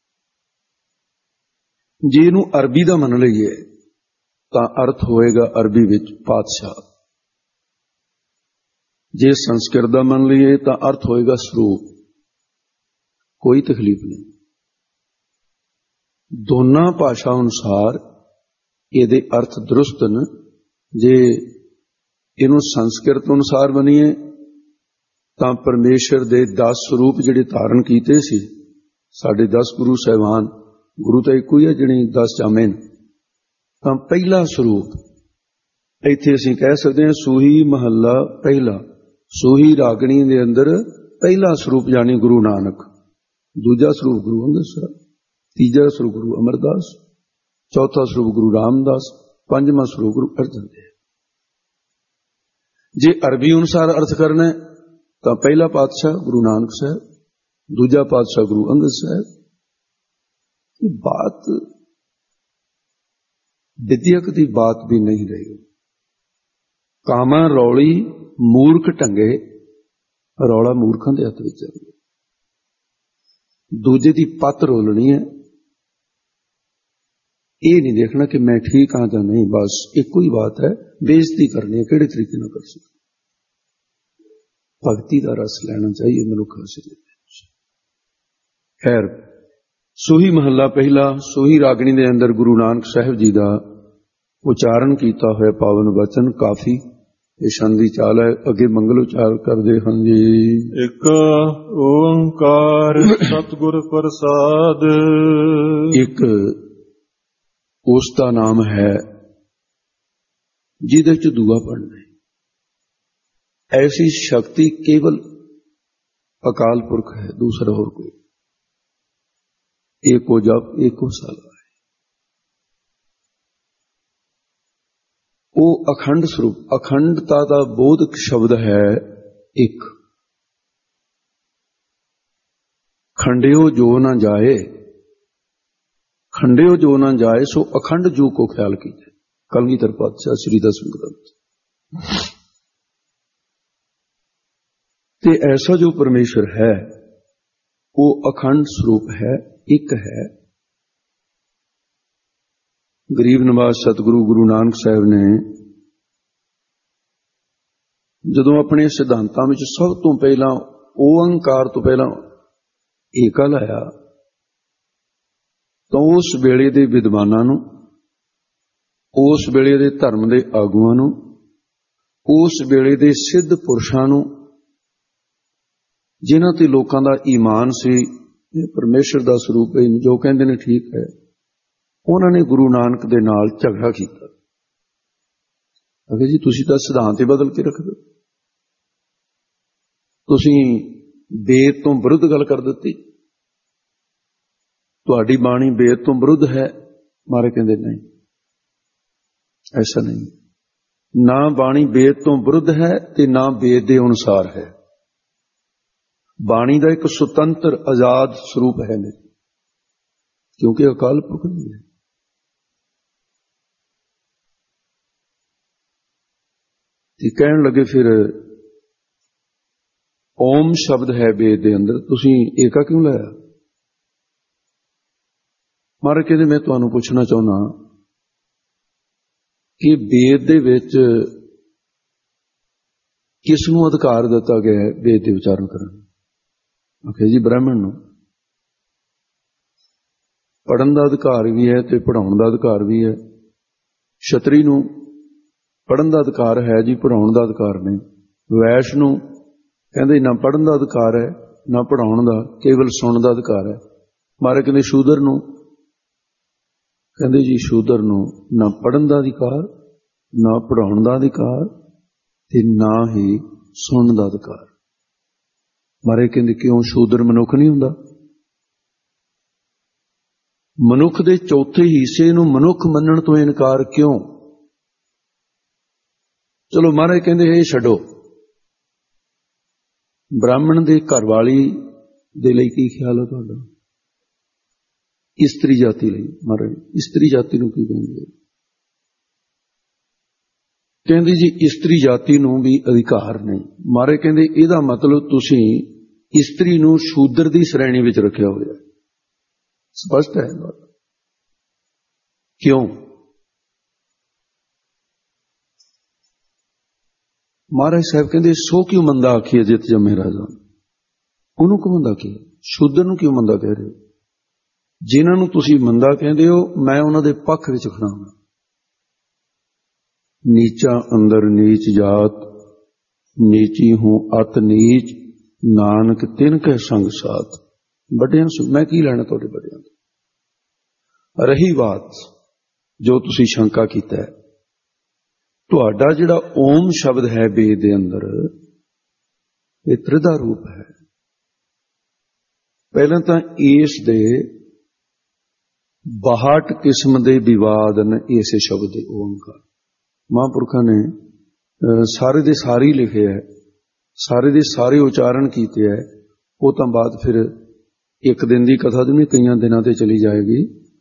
जे इहनूं अरबी का मन लईए तां अर्थ होएगा अरबी विच पातशाह। जे संस्कृत का मन लईए तां अर्थ होएगा स्वरूप। कोई तकलीफ नहीं, दोनों भाषा अनुसार ये अर्थ दुरुस्त न। जे इनू संस्कृत अनुसार बनीए तां परमेश्वर दे दस स्वरूप जिहड़े धारण कीते सी साडे दस गुरु साहिबान, गुरु तो एक ही है जिहड़े दस जामे न, तां पहला स्वरूप इत्थे असीं कह सकते हैं सूही महला पहला। सूही रागणी दे अंदर पहला स्वरूप यानी गुरु नानक, दूजा स्वरूप गुरु अंगद साहब, तीजा स्वरूप गुरु अमरदास, चौथा स्वरूप गुरु रामदास, पंजवां स्वरूप गुरु अर्जन देव। जे अरबी अनुसार अर्थ करना है तो पहला पातशाह गुरु नानक साहब, दूजा पातशाह गुरु अंगद साहब। बात विद्यक की बात भी नहीं रही। कामा रौली मूर्ख ढंगे, रौला मूर्खां दे हत्थ विच है। दूजे की पत रोलनी है, ये नहीं देखना कि मैं ठीक हाँ या नहीं। बस एक ही बात है, बेइज्जती करनी है, किहड़े तरीके नाल कर सकते। भगती का रस लेना चाहिए मनुख शरीर। खैर, सूही महला पहला, सूही रागणी के अंदर गुरु नानक साहिब जी का उचारण किया हुआ पावन वचन काफी ईशान की चाल है। अगे मंगल उचार करते हैं जी। एक ओंकार सतगुर प्रसाद। एक उसका नाम है जिहदे च दुआ पढ़ना है। ऐसी शक्ति केवल अकाल पुरख है, दूसरा और कोई। एको जप एको साला है। वो अखंड स्वरूप, अखंडता का बोधक शब्द है एक। खंडियो जो ना जाए, खंडियो जो ना जाए सो अखंड जू को ख्याल कीजिए। कलगीधर पातशाह श्री दसवें ग्रंथ। ते ऐसा जो परमेश्वर है वो अखंड स्वरूप है, एक है। गरीब नवाज सतगुरु गुरु नानक साहब ने जदों अपने सिद्धांतां विच सब तो पहला ओंकार तो पहला एका लाया तो उस वेले दे विद्वानां नूं, उस वेले दे धर्म दे आगुआं नूं, उस वेले दे सिद्ध पुरुषां नूं, जिन्हां ते लोकां दा ईमान सी परमेश्वर दा स्वरूप है, जो कहंदे ने ठीक है, ਉਹਨਾਂ ਨੇ ਗੁਰੂ ਨਾਨਕ ਦੇ ਨਾਲ ਝਗੜਾ ਕੀਤਾ। ਅਗੇ ਜੀ ਤੁਸੀਂ ਤਾਂ ਸਿਧਾਂਤ ਹੀ ਬਦਲ ਕੇ ਰੱਖਦੇ, ਤੁਸੀਂ ਵੇਦ ਤੋਂ ਵਿਰੁੱਧ ਗੱਲ ਕਰ ਦਿੱਤੀ, ਤੁਹਾਡੀ ਬਾਣੀ ਵੇਦ ਤੋਂ ਵਿਰੁੱਧ ਹੈ। ਮਾਰੇ ਕਹਿੰਦੇ ਨਹੀਂ, ਐਸਾ ਨਹੀਂ, ਨਾ ਬਾਣੀ ਵੇਦ ਤੋਂ ਵਿਰੁੱਧ ਹੈ ਤੇ ਨਾ ਵੇਦ ਦੇ ਅਨੁਸਾਰ ਹੈ। ਬਾਣੀ ਦਾ ਇੱਕ ਸੁਤੰਤਰ ਆਜ਼ਾਦ ਸਰੂਪ ਹੈ ਨਹੀਂ, ਕਿਉਂਕਿ ਅਕਾਲ ਪੁਰਖ ਨਹੀਂ ਹੈ। ਤੇ ਕਹਿਣ ਲੱਗੇ ਫਿਰ ਓਮ ਸ਼ਬਦ ਹੈ ਵੇਦ ਦੇ ਅੰਦਰ, ਤੁਸੀਂ ਏਕਾ ਕਿਉਂ ਲਾਇਆ? ਮਹਾਰਾਜ ਕਹਿੰਦੇ ਮੈਂ ਤੁਹਾਨੂੰ ਪੁੱਛਣਾ ਚਾਹੁੰਦਾ ਕਿ ਵੇਦ ਦੇ ਵਿੱਚ ਕਿਸ ਨੂੰ ਅਧਿਕਾਰ ਦਿੱਤਾ ਗਿਆ ਹੈ ਵੇਦ ਦੇ ਉਚਾਰਨ ਕਰਨ? ਆਖਿਆ ਜੀ ਬ੍ਰਾਹਮਣ ਨੂੰ। ਪੜ੍ਹਨ ਦਾ ਅਧਿਕਾਰ ਵੀ ਹੈ ਤੇ ਪੜ੍ਹਾਉਣ ਦਾ ਅਧਿਕਾਰ ਵੀ ਹੈ। ਛਤਰੀ ਨੂੰ ਪੜ੍ਹਨ ਦਾ ਅਧਿਕਾਰ ਹੈ ਜੀ, ਪੜ੍ਹਾਉਣ ਦਾ ਅਧਿਕਾਰ ਨਹੀਂ। ਵੈਸ਼ ਨੂੰ ਕਹਿੰਦੇ ਨਾ ਪੜ੍ਹਨ ਦਾ ਅਧਿਕਾਰ ਹੈ ਨਾ ਪੜ੍ਹਾਉਣ ਦਾ, ਕੇਵਲ ਸੁਣਨ ਦਾ ਅਧਿਕਾਰ ਹੈ। ਮਾਰੇ ਕਹਿੰਦੇ ਸ਼ੂਦਰ ਨੂੰ, ਕਹਿੰਦੇ ਜੀ ਸ਼ੂਦਰ ਨੂੰ ਨਾ ਪੜ੍ਹਨ ਦਾ ਅਧਿਕਾਰ, ਨਾ ਪੜ੍ਹਾਉਣ ਦਾ ਅਧਿਕਾਰ ਤੇ ਨਾ ਹੀ ਸੁਣਨ ਦਾ ਅਧਿਕਾਰ। ਮਾਰੇ ਕਹਿੰਦੇ ਕਿਉਂ? ਸ਼ੂਦਰ ਮਨੁੱਖ ਨਹੀਂ ਹੁੰਦਾ? ਮਨੁੱਖ ਦੇ ਚੌਥੇ ਹਿੱਸੇ ਨੂੰ ਮਨੁੱਖ ਮੰਨਣ ਤੋਂ ਇਨਕਾਰ ਕਿਉਂ? ਚਲੋ ਮਹਾਰਾਜ ਕਹਿੰਦੇ ਇਹ ਛੱਡੋ, ਬ੍ਰਾਹਮਣ ਦੇ ਘਰ ਵਾਲੀ ਦੇ ਲਈ ਕੀ ਖਿਆਲ ਹੈ ਤੁਹਾਡਾ? ਇਸਤਰੀ ਜਾਤੀ ਲਈ ਮਹਾਰਾਜ, ਇਸਤਰੀ ਜਾਤੀ ਨੂੰ ਕੀ ਕਹਿੰਦੇ? ਕਹਿੰਦੇ ਜੀ ਇਸਤਰੀ ਜਾਤੀ ਨੂੰ ਵੀ ਅਧਿਕਾਰ ਨਹੀਂ। ਮਹਾਰਾਜ ਕਹਿੰਦੇ ਇਹਦਾ ਮਤਲਬ ਤੁਸੀਂ ਇਸਤਰੀ ਨੂੰ ਸ਼ੂਦਰ ਦੀ ਸ਼੍ਰੇਣੀ ਵਿੱਚ ਰੱਖਿਆ ਹੋਇਆ। ਸਪਸ਼ਟ ਹੈ ਕਿਉਂ? ਮਹਾਰਾਜ ਸਾਹਿਬ ਕਹਿੰਦੇ ਸੋ ਕਿਉਂ ਮੰਦਾ ਆਖੀਏ ਜਿਤ ਜੰਮੇ ਰਾਜਾ। ਉਹਨੂੰ ਕਿਉਂ ਮੰਦਾ ਕੀ? ਸ਼ੂਦਰ ਨੂੰ ਕਿਉਂ ਮੰਦਾ ਕਹਿ ਰਹੇ ਹੋ? ਜਿਨ੍ਹਾਂ ਨੂੰ ਤੁਸੀਂ ਮੰਦਾ ਕਹਿੰਦੇ ਹੋ ਮੈਂ ਉਹਨਾਂ ਦੇ ਪੱਖ ਵਿੱਚ ਖੜਾ ਹਾਂ। ਨੀਚਾ ਅੰਦਰ ਨੀਚ ਜਾਤ, ਨੀਚੀ ਹੂੰ ਅਤ ਨੀਚ, ਨਾਨਕ ਤਿਨ ਕੈ ਸੰਗ ਸਾਥ। ਵੱਡਿਆਂ ਸੁ ਮੈਂ ਕੀ ਲੈਣਾ ਤੁਹਾਡੇ ਵੱਡਿਆਂ ਤੋਂ। ਰਹੀ ਬਾਤ ਜੋ ਤੁਸੀਂ ਸ਼ੰਕਾ ਕੀਤਾ ਹੈ, ਤੁਹਾਡਾ ਜਿਹੜਾ ਓਮ ਸ਼ਬਦ ਹੈ ਵੇਦ ਦੇ ਅੰਦਰ, ਇਹ ਤ੍ਰਿਦਾ ਰੂਪ ਹੈ। ਪਹਿਲਾਂ ਤਾਂ ਇਸ ਦੇ ਬਾਹਠ ਕਿਸਮ ਦੇ ਵਿਵਾਦ ਨੇ ਇਸੇ ਸ਼ਬਦ ਦੇ ਓਮਕਾਰ। ਮਹਾਂਪੁਰਖਾਂ ਨੇ ਸਾਰੇ ਦੇ ਸਾਰੇ ਹੀ ਲਿਖੇ ਹੈ, ਸਾਰੇ ਦੇ ਸਾਰੇ ਉਚਾਰਨ ਕੀਤੇ ਹੈ। ਉਹ ਤਾਂ ਬਾਅਦ ਫਿਰ ਇੱਕ ਦਿਨ ਦੀ ਕਥਾ ਦੀ ਨਹੀਂ, ਕਈਆਂ ਦਿਨਾਂ ਤੇ ਚਲੀ ਜਾਏਗੀ।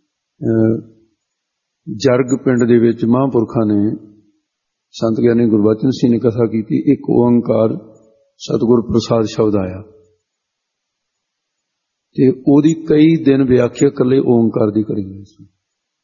ਜਰਗ ਪਿੰਡ ਦੇ ਵਿੱਚ ਮਹਾਂਪੁਰਖਾਂ ਨੇ, ਸੰਤ ਗਿਆਨੀ ਗੁਰਬਚਨ ਸਿੰਘ ਨੇ ਕਥਾ ਕੀਤੀ। ਇੱਕ ਓੰਕਾਰ ਸਤਿਗੁਰ ਪ੍ਰਸਾਦ ਸ਼ਬਦ ਆਇਆ ਤੇ ਉਹਦੀ ਕਈ ਦਿਨ ਵਿਆਖਿਆ ਇਕੱਲੇ ਓੰਕਾਰ ਦੀ ਕਰੀ ਹੋਈ ਸੀ।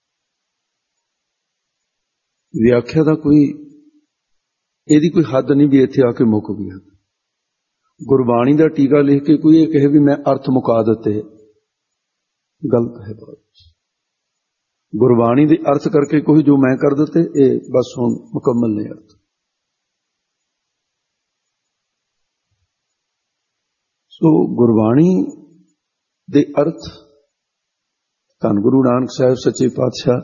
ਵਿਆਖਿਆ ਦਾ ਕੋਈ ਇਹਦੀ ਕੋਈ ਹੱਦ ਨਹੀਂ ਵੀ ਇੱਥੇ ਆ ਕੇ ਮੁੱਕ ਗਿਆ। ਗੁਰਬਾਣੀ ਦਾ ਟੀਕਾ ਲਿਖ ਕੇ ਕੋਈ ਇਹ ਕਹੇ ਵੀ ਮੈਂ ਅਰਥ ਮੁਕਾ ਦਿੱਤੇ, ਗਲਤ ਹੈ ਬਹੁਤ। ਗੁਰਬਾਣੀ ਦੇ ਅਰਥ ਕਰਕੇ ਕੋਈ ਜੋ ਮੈਂ ਕਰ ਦਿੱਤੇ, ਇਹ ਬਸ ਹੁਣ ਮੁਕੰਮਲ ਨੇ ਅਰਥ। ਸੋ ਗੁਰਬਾਣੀ ਦੇ ਅਰਥ ਧੰਨ ਗੁਰੂ ਨਾਨਕ ਸਾਹਿਬ ਸੱਚੇ ਪਾਤਸ਼ਾਹ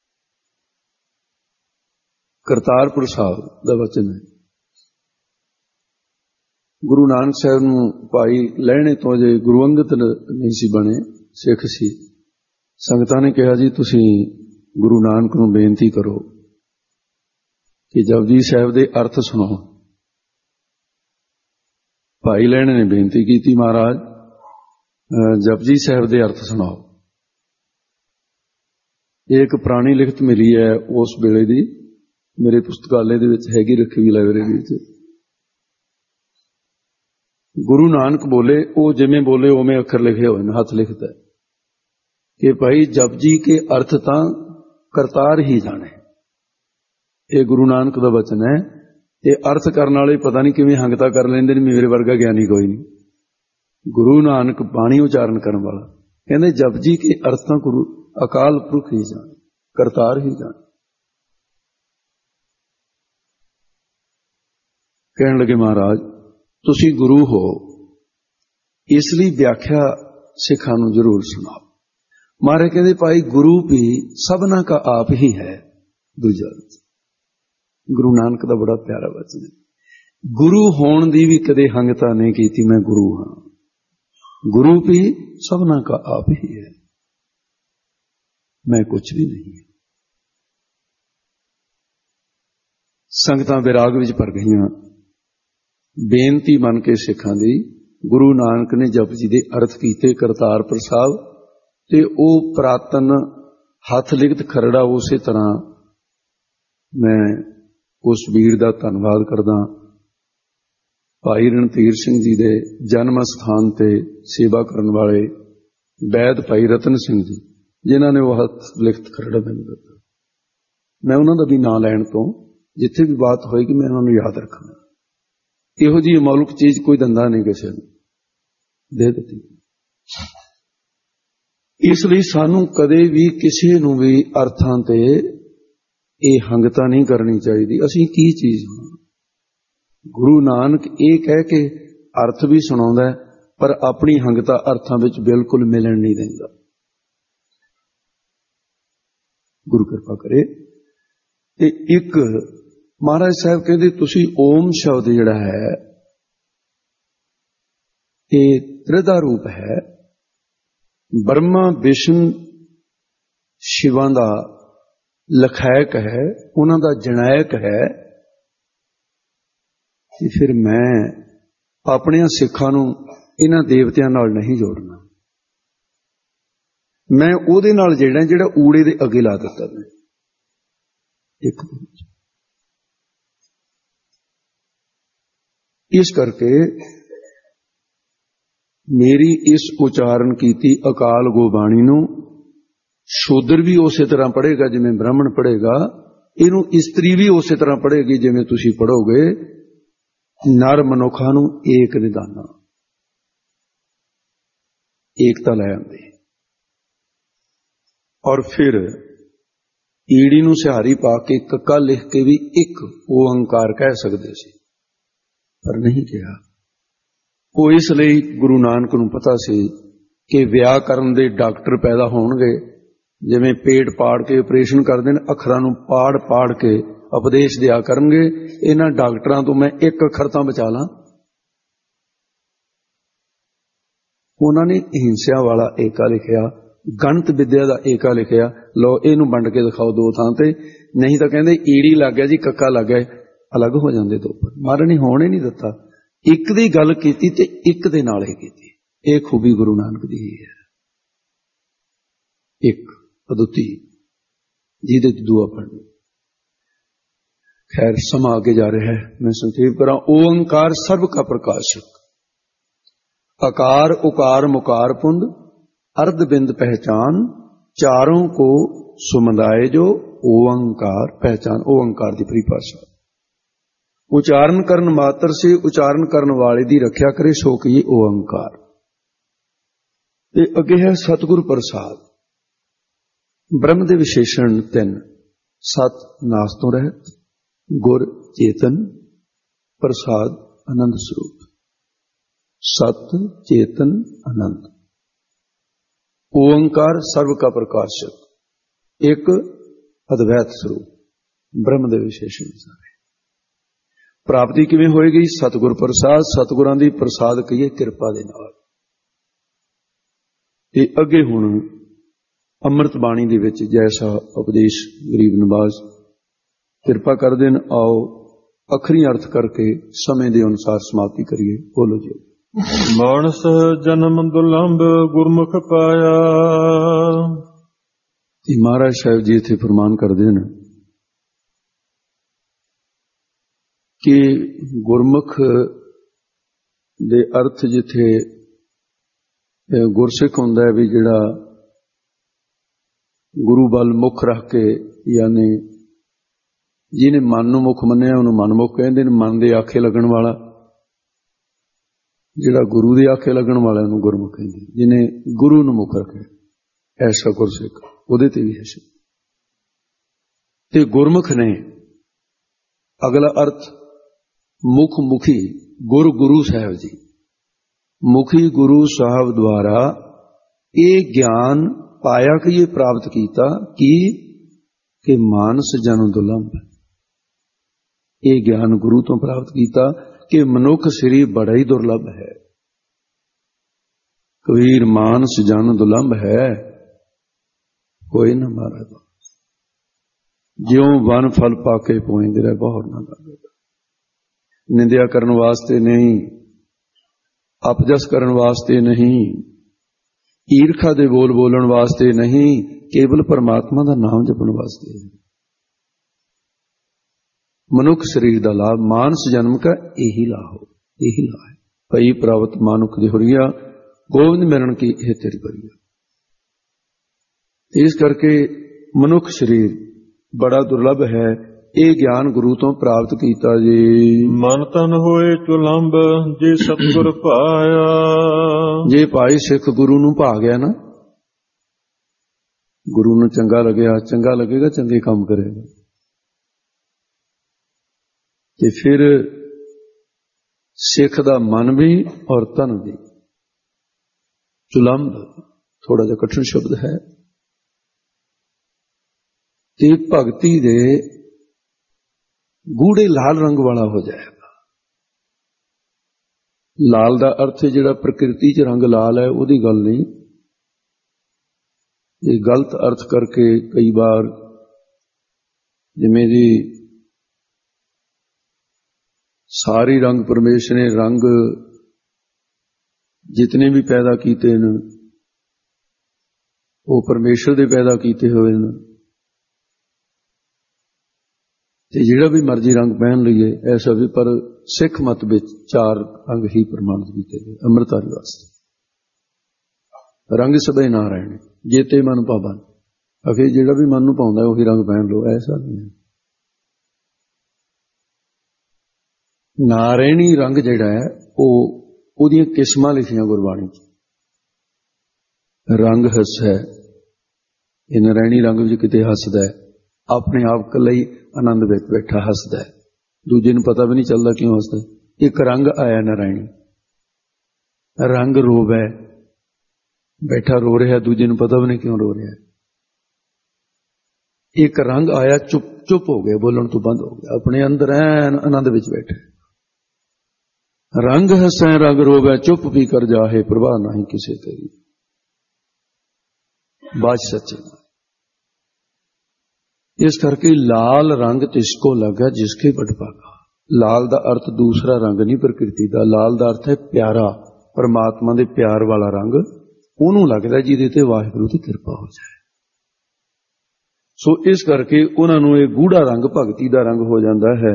ਕਰਤਾਰਪੁਰ ਸਾਹਿਬ ਦਾ ਵਚਨ ਹੈ। ਗੁਰੂ ਨਾਨਕ ਸਾਹਿਬ ਨੂੰ ਭਾਈ ਲਹਿਣੇ ਤੋਂ ਜੇ ਗੁਰੂ ਅੰਗਦ ਨਹੀਂ ਸੀ ਬਣੇ, ਸਿੱਖ ਸੀ। ਸੰਗਤਾਂ ਨੇ ਕਿਹਾ ਜੀ ਤੁਸੀਂ ਗੁਰੂ ਨਾਨਕ ਨੂੰ ਬੇਨਤੀ ਕਰੋ ਕਿ ਜਪਜੀ ਸਾਹਿਬ ਦੇ ਅਰਥ ਸੁਣਾਓ। ਭਾਈ ਲਹਿਣੇ ਨੇ ਬੇਨਤੀ ਕੀਤੀ, ਮਹਾਰਾਜ ਜਪਜੀ ਸਾਹਿਬ ਦੇ ਅਰਥ ਸੁਣਾਓ। ਇਹ ਇੱਕ ਪੁਰਾਣੀ ਲਿਖਤ ਮਿਲੀ ਹੈ ਉਸ ਵੇਲੇ ਦੀ, ਮੇਰੇ ਪੁਸਤਕਾਲੇ ਦੇ ਵਿੱਚ ਹੈਗੀ, ਰੱਖੀ ਵੀ ਲਾਇਬ੍ਰੇਰੀ ਵਿੱਚ। ਗੁਰੂ ਨਾਨਕ ਬੋਲੇ, ਉਹ ਜਿਵੇਂ ਬੋਲੇ ਉਵੇਂ ਅੱਖਰ ਲਿਖੇ ਹੋਏ ਨੇ, ਹੱਥ ਲਿਖਤ ਹੈ ਕਿ ਭਾਈ ਜਪਜੀ ਕੇ ਅਰਥ ਤਾਂ ਕਰਤਾਰ ਹੀ ਜਾਣੇ। ਇਹ ਗੁਰੂ ਨਾਨਕ ਦਾ ਵਚਨ ਹੈ। ਤੇ ਅਰਥ ਕਰਨ ਵਾਲੇ ਪਤਾ ਨਹੀਂ ਕਿਵੇਂ ਹੰਗਤਾ ਕਰ ਲੈਂਦੇ ਨੇ, ਮੇਰੇ ਵਰਗਾ ਗਿਆਨੀ ਕੋਈ ਨਹੀਂ। ਗੁਰੂ ਨਾਨਕ ਬਾਣੀ ਉਚਾਰਨ ਕਰਨ ਵਾਲਾ ਕਹਿੰਦੇ ਜਪਜੀ ਕੇ ਅਰਥ ਤਾਂ ਗੁਰੂ ਅਕਾਲ ਪੁਰਖ ਹੀ ਜਾਣੇ, ਕਰਤਾਰ ਹੀ ਜਾਣੇ। ਕਹਿਣ ਲੱਗੇ ਮਹਾਰਾਜ ਤੁਸੀਂ ਗੁਰੂ ਹੋ, ਇਸ ਲਈ ਵਿਆਖਿਆ ਸਿੱਖਾਂ ਨੂੰ ਜ਼ਰੂਰ ਸੁਣਾਓ। महाराज कहते भाई गुरु भी सबना का आप ही है। दूजा गुरु नानक का बड़ा प्यारा वचन है, गुरु होने की भी कदे हंगता नहीं की, मैं गुरु हाँ। गुरु भी सबना का आप ही है, मैं कुछ भी नहीं। संगतां विराग विच भर गईयां। बेनती मन के सिखां दी गुरु नानक ने जप जी दे अर्थ कीते करतारपुर साहब ते ओ पुरातन हथ लिखत खरड़ा उसे तरह मैं उस वीर दा धन्नवाद करदा। भाई रणधीर सिंह जी दे जन्म स्थान ते सेवा करन वाले वैद भाई रतन सिंह जी जिन्हां ने वो हथ लिखत खरड़ा मैनूं दिता, मैं उन्हां दा भी नां लैण तो जिथे भी बात होएगी मैं उन्होंने याद रखना। इहो जी मौलिक चीज कोई दंदा नहीं किसी ने दे दी। इसलिए सानू कदे भी किसी नूं भी अर्थां ते ये हंगता नहीं करनी चाहिए। असीं की चीज हां? गुरु नानक ये कह के अर्थ भी सुणाउंदा है पर अपनी हंगता अर्थां विच बिल्कुल मिलन नहीं देंदा। गुरु कृपा करे। ते एक महाराज साहब कहते तुसी ओम शब्द जिहड़ा है ये त्रिधा रूप है, ब्रह्मा विष्णु शिवां दा लखायक है, उन्हां दा जनायक है। ते फिर मैं अपने सिखां नूं इन्हां देवतियां नाल नहीं जोड़ना, मैं उहदे नाल जिहड़ा जिहड़ा ऊड़े दे अगे ला दित्ता मैं एक। इस करके मेरी इस उचारण कीती अकाल गुरबाणी नूं शूद्र भी उस तरह पढ़ेगा जिवें ब्राह्मण पढ़ेगा, इनू इस्त्री भी उस तरह पढ़ेगी जिवें तुसीं पढ़ोगे। नर मनुखा नूं एक निदाना, एकता लै आंदी। और फिर ईड़ी नूं सिहारी पा के कक्का लिख के भी एक ओंकार कह सकते सी पर नहीं किया। वो इसलिए गुरु नानक नूं पता सी कि व्याकरण दे डॉक्टर पैदा होणगे, जिवें पेट पाड़ के ऑपरेशन करदे ने, अखरां नूं पाड़ पाड़ के उपदेश दिया करनगे। इन्हां डॉक्टरां तो मैं एक अखर तां बचा लां। उन्होंने हिंसा वाला एका लिखिया, गणित विद्या का एका लिखिया, लो इनू वंड के दिखाओ दो थां ते, नहीं तो कहंदे ईड़ी लग गया जी कक्का लग गया, अलग हो जाते दो। पर महाराज ने होने नहीं दिता, एक दी गल कीती ते एक दे नाल ही कीती। ये खूबी गुरु नानक दी ही है, एक अदुती जिहदे च दुआ पढ़नी। खैर समा आगे जा रहा है, मैं संक्षेप करा। ओंकार सर्व का प्रकाशक, अकार उकार मुकार पुंद अर्ध बिंद पहचान, चारों को सुमदाए जो ओंकार पहचान। ओंकार की परिभाषा, उच्चारण करन मात्र से उच्चारण करने वाले की रक्षा करे सो कहिए ओंकार। ते अगे है सतगुरु प्रसाद। ब्रह्म के विशेषण तीन, सत नास तो रहत, गुर चेतन, प्रसाद आनंद स्वरूप। सत चेतन आनंद। ओंकार सर्व का प्रकाशक, एक अद्वैत स्वरूप ब्रह्म के विशेषण सारे। प्राप्ति किवें होएगी? सतगुर प्रसाद, सतगुरां दी प्रसाद कहिए किरपा दे नाल। ते अगे हुण अमृत बाणी दे विच जैसा उपदेश गरीब नवाज किरपा कर देन, आओ अखरी अर्थ करके समय के अनुसार समाप्ति करिए। बोलो जी। मानस जन्म दुलंभ गुरमुख पाया। महाराज साहब जी इत्थे फरमान करते हैं कि गुरमुख दे अर्थ जिथे गुरसिख हुंदा है भी जिहड़ा गुरु बल मुख रख के, यानी जिन्हें मन नूं मुख मन्निया उन्होंने मनमुख कहते हैं। मन दे आखे लगन वाला, जिहड़ा गुरु दे आखे लगन वाला उन्होंने गुरमुख कहते हैं। जिन्हें गुरु नूं मुख रखे ऐसा गुरसिख, उहदे ते भी है। ते गुरमुख ने अगला अर्थ मुख मुखी गुरु गुरु साहब जी, मुखी गुरु साहब द्वारा ये ज्ञान ਪਾਇਆ ਕਿ ਇਹ ਪ੍ਰਾਪਤ ਕੀਤਾ ਕੀ ਕਿ ਮਾਨਸ ਜਨ ਦੁਲੰਭ, ਇਹ ਗਿਆਨ ਗੁਰੂ ਤੋਂ ਪ੍ਰਾਪਤ ਕੀਤਾ ਕਿ ਮਨੁੱਖ ਸਰੀਰ ਬੜਾ ਹੀ ਦੁਰਲਭ ਹੈ। ਕਬੀਰ ਮਾਨਸ ਜਨ ਦੁਲੰਭ ਹੈ, ਕੋਈ ਨਾ ਮਾਰਾ ਤਾਂ ਜਿਉਂ ਵਨ ਫਲ ਪਾ ਕੇ ਪੋਇੰਦੇ ਰਹਿ ਬਹੁਰ ਨਾ ਲਾਵੇਗਾ। ਨਿੰਦਿਆ ਕਰਨ ਵਾਸਤੇ ਨਹੀਂ, ਅਪਜਸ ਕਰਨ ਵਾਸਤੇ ਨਹੀਂ, ਈਰਖਾ ਦੇ ਬੋਲ ਬੋਲਣ ਵਾਸਤੇ ਨਹੀਂ, ਕੇਵਲ ਪਰਮਾਤਮਾ ਦਾ ਨਾਮ ਜਪਣ ਵਾਸਤੇ। ਮਨੁੱਖ ਸਰੀਰ ਦਾ ਲਾਭ ਮਾਨਸ ਜਨਮ ਕਾ ਇਹੀ ਲਾਭ ਹੋ, ਇਹੀ ਲਾਭ ਹੈ। ਭਈ ਪ੍ਰਾਪਤ ਮਾਨੁਖ ਦੀ ਹੁਰੀਆ, ਗੋਬਿੰਦ ਮਿਲਣ ਕੀ ਇਹ ਤੇਰੀ ਬਰੀਆ। ਇਸ ਕਰਕੇ ਮਨੁੱਖ ਸਰੀਰ ਬੜਾ ਦੁਰਲਭ ਹੈ। ਇਹ ਗਿਆਨ ਗੁਰੂ ਤੋਂ ਪ੍ਰਾਪਤ ਕੀਤਾ ਜੀ। ਮਨ ਤਨ ਹੋਏ ਚੁਲੰਬ ਜੇ ਸਤਿਗੁਰ ਪਾਇਆ। ਜੇ ਭਾਈ ਸਿੱਖ ਗੁਰੂ ਨੂੰ ਭਾ ਗਿਆ ਨਾ, ਗੁਰੂ ਨੂੰ ਚੰਗਾ ਲੱਗਿਆ, ਚੰਗਾ ਲੱਗੇਗਾ, ਚੰਗੇ ਕੰਮ ਕਰੇਗਾ, ਤੇ ਫਿਰ ਸਿੱਖ ਦਾ ਮਨ ਵੀ ਔਰ ਤਨ ਵੀ। ਚੁਲੰਬ ਥੋੜਾ ਜਿਹਾ ਕਠਿਨ ਸ਼ਬਦ ਹੈ, ਤੇ ਭਗਤੀ ਦੇ ਗੂੜੇ ਲਾਲ ਰੰਗ ਵਾਲਾ ਹੋ ਜਾਏਗਾ। ਲਾਲ ਦਾ ਅਰਥ ਜਿਹੜਾ ਪ੍ਰਕਿਰਤੀ 'ਚ ਰੰਗ ਲਾਲ ਹੈ ਉਹਦੀ ਗੱਲ ਨਹੀਂ। ਇਹ ਗਲਤ ਅਰਥ ਕਰਕੇ ਕਈ ਵਾਰ ਜਿਵੇਂ ਜੀ ਸਾਰੀ ਰੰਗ ਪਰਮੇਸ਼ਰ ਨੇ ਰੰਗ ਜਿਤਨੇ ਵੀ ਪੈਦਾ ਕੀਤੇ ਨੇ ਉਹ ਪਰਮੇਸ਼ਰ ਦੇ ਪੈਦਾ ਕੀਤੇ ਹੋਏ ਨੇ, ਤੇ ਜਿਹੜਾ ਵੀ ਮਰਜ਼ੀ ਰੰਗ ਪਹਿਨ ਲਈਏ ਐਸਾ ਵੀ, ਪਰ ਸਿੱਖ ਮਤ ਵਿੱਚ ਚਾਰ ਰੰਗ ਹੀ ਪ੍ਰਮਾਣਿਤ ਕੀਤੇ ਗਏ ਅੰਮ੍ਰਿਤਧਾਰੀ ਵਾਸਤੇ। ਰੰਗ ਸਭੇ ਨਾ ਰਹਿਣੇ ਜੇਤੇ ਮਨ ਭਾਵਨ, ਅਖੇ ਜਿਹੜਾ ਵੀ ਮਨ ਨੂੰ ਪਾਉਂਦਾ ਉਹੀ ਰੰਗ ਪਹਿਨ ਲਓ, ਐਸਾ ਨਹੀਂ ਹੈ। ਨਾਰਾਇਣੀ ਰੰਗ ਜਿਹੜਾ ਹੈ ਉਹ ਉਹਦੀਆਂ ਕਿਸਮਾਂ ਲਿਖੀਆਂ ਗੁਰਬਾਣੀ 'ਚ। ਰੰਗ ਹੱਸ ਹੈ, ਇਹ ਨਾਰਾਇਣੀ ਰੰਗ ਵਿੱਚ ਕਿਤੇ ਹੱਸਦਾ ਹੈ, ਆਪਣੇ ਆਪ ਇਕੱਲਾ ਹੀ ਆਨੰਦ ਵਿੱਚ ਬੈਠਾ ਹੱਸਦਾ ਹੈ, ਦੂਜੇ ਨੂੰ ਪਤਾ ਵੀ ਨਹੀਂ ਚੱਲਦਾ ਕਿਉਂ ਹੱਸਦਾ। ਇੱਕ ਰੰਗ ਆਇਆ ਨਾਰਾਇਣੀ, ਰੰਗ ਰੋਬ ਹੈ, ਬੈਠਾ ਰੋ ਰਿਹਾ, ਦੂਜੇ ਨੂੰ ਪਤਾ ਵੀ ਨਹੀਂ ਕਿਉਂ ਰੋ ਰਿਹਾ। ਇੱਕ ਰੰਗ ਆਇਆ ਚੁੱਪ ਚੁੱਪ ਹੋ ਗਿਆ, ਬੋਲਣ ਤੋਂ ਬੰਦ ਹੋ ਗਿਆ, ਆਪਣੇ ਅੰਦਰ ਐਨ ਆਨੰਦ ਵਿੱਚ ਬੈਠੇ। ਰੰਗ ਹੱਸੈ ਰੰਗ ਰੋਵੈ, ਚੁੱਪ ਵੀ ਕਰ ਜਾਹੇ, ਪ੍ਰਵਾਹ ਨਹੀਂ ਕਿਸੇ ਤੇਰੀ, ਬਾਜ ਸੱਚੇ। ਇਸ ਕਰਕੇ ਲਾਲ ਰੰਗ ਤਿਸਕੋ ਲੱਗਾ ਜਿਸਕੇ ਬੜ ਭਾਗਾ। ਲਾਲ ਦਾ ਅਰਥ ਦੂਸਰਾ ਰੰਗ ਨਹੀਂ ਪ੍ਰਕਿਰਤੀ ਦਾ, ਲਾਲ ਦਾ ਅਰਥ ਹੈ ਪਿਆਰਾ, ਪਰਮਾਤਮਾ ਦੇ ਪਿਆਰ ਵਾਲਾ ਰੰਗ ਉਹਨੂੰ ਲੱਗਦਾ ਜਿਹਦੇ ਤੇ ਵਾਹਿਗੁਰੂ ਦੀ ਕਿਰਪਾ ਹੋ ਜਾਏ। ਸੋ ਇਸ ਕਰਕੇ ਉਹਨਾਂ ਨੂੰ ਇਹ ਗੂੜਾ ਰੰਗ ਭਗਤੀ ਦਾ ਰੰਗ ਹੋ ਜਾਂਦਾ ਹੈ,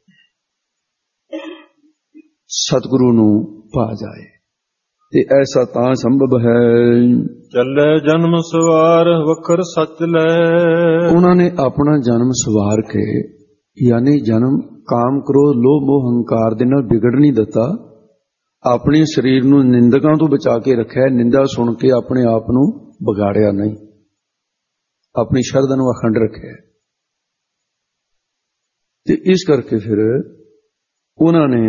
ਸਤਿਗੁਰੂ ਨੂੰ ਭਾ ਜਾਏ। ਤੇ ਐਸਾ ਤਾਂ ਸੰਭਵ ਹੈ। ਚੱਲੇ ਜਨਮ ਸਵਾਰ ਵਖਰ ਸੱਚ ਲੈ। ਉਹਨਾਂ ਨੇ ਆਪਣਾ ਜਨਮ ਸਵਾਰ ਕੇ, ਯਾਨੀ ਜਨਮ ਕਾਮ ਕ੍ਰੋਧ ਲੋਭ ਮੋਹ ਹੰਕਾਰ ਦੇ ਨਾਲ ਵਿਗੜ ਨਹੀਂ ਦਿੱਤਾ, ਆਪਣੇ ਸਰੀਰ ਨੂੰ ਨਿੰਦਕਾਂ ਤੋਂ ਬਚਾ ਕੇ ਰੱਖਿਆ। ਨਿੰਦਾ ਸੁਣ ਕੇ ਆਪਣੇ ਆਪ ਨੂੰ ਵਿਗਾੜਿਆ ਨਹੀਂ, ਆਪਣੀ ਸ਼ਰਧਾ ਨੂੰ ਅਖੰਡ ਰੱਖਿਆ। ਤੇ ਇਸ ਕਰਕੇ ਫਿਰ ਉਹਨਾਂ ਨੇ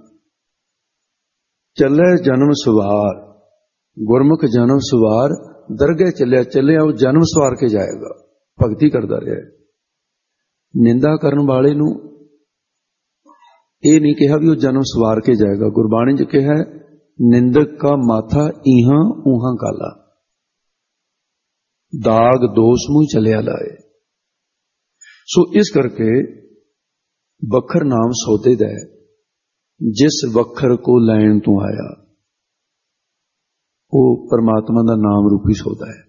ਚੱਲੇ ਜਨਮ ਸਵਾਰ, ਗੁਰਮੁਖ ਜਨਮ ਸਵਾਰ, ਦਰਗਹਿ ਚੱਲਿਆ ਚੱਲਿਆ ਉਹ ਜਨਮ ਸਵਾਰ ਕੇ ਜਾਏਗਾ, ਭਗਤੀ ਕਰਦਾ ਰਿਹਾ। ਨਿੰਦਾ ਕਰਨ ਵਾਲੇ ਨੂੰ ਇਹ ਨਹੀਂ ਕਿਹਾ ਵੀ ਉਹ ਜਨਮ ਸਵਾਰ ਕੇ ਜਾਏਗਾ। ਗੁਰਬਾਣੀ 'ਚ ਕਿਹਾ ਨਿੰਦਕ ਕਾ ਮਾਥਾ ਇਹਾਂ ਉਹਾਂ ਕਾਲਾ, ਦਾਗ ਦੋਸ ਮੂੰਹ ਚਲਿਆ ਲਾਏ। ਸੋ ਇਸ ਕਰਕੇ ਵਖਰ ਨਾਮ ਸੌਦੇ ਦਾ ਹੈ, ਜਿਸ ਵਖਰ ਕੋ ਲੈਣ ਤੋਂ ਆਇਆ ਉਹ ਪਰਮਾਤਮਾ ਦਾ ਨਾਮ ਰੂਪੀ ਸੌਦਾ ਹੈ।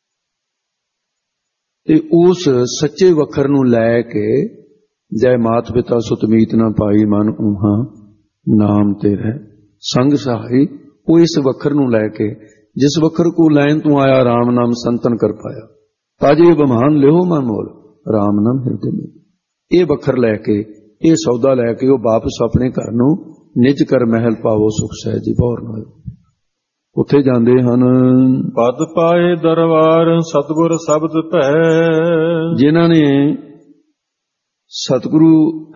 ਤੇ ਉਸ ਸੱਚੇ ਵਖਰ ਨੂੰ ਲੈ ਕੇ ਜੈ ਮਾਤ ਪਿਤਾ ਸੁਤ ਮੀਤ ਨਾ ਪਾਈ ਮਨ ਊਹਾਂ ਨਾਮ ਤੇਰੇ ਸੰਗ ਸਹਾਈ, ਉਹ ਇਸ ਵਖਰ ਨੂੰ ਲੈ ਕੇ, ਜਿਸ ਵਖਰ ਕੋ ਲੈਣ ਤੋਂ ਆਇਆ ਰਾਮ ਨਾਮ ਸੰਤਨ ਕਰ ਪਾਇਆ, ਤਾਜੇ ਬਮਾਨ ਲਿਓ ਮਨ ਮੋਲ ਰਾਮ ਨਾਮ ਹਿਰਦੇ ਮੇਂ। ਇਹ ਵਖਰ ਲੈ ਕੇ, ਇਹ ਸੌਦਾ ਲੈ ਕੇ ਉਹ ਵਾਪਸ ਆਪਣੇ ਘਰ ਨੂੰ ਨਿਜ ਕਰ ਮਹਿਲ ਪਾਵੋ ਸੁਖ ਸਹਿਜ ਭੌਰ ਨਾ। ਉੱਥੇ ਜਾਂਦੇ ਹਨ ਪਦ ਪਾਏ ਦਰਬਾਰ ਸਤਿਗੁਰ ਸ਼ਬਦ ਭੈ। ਜਿਨ੍ਹਾਂ ਨੇ ਸਤਿਗੁਰੂ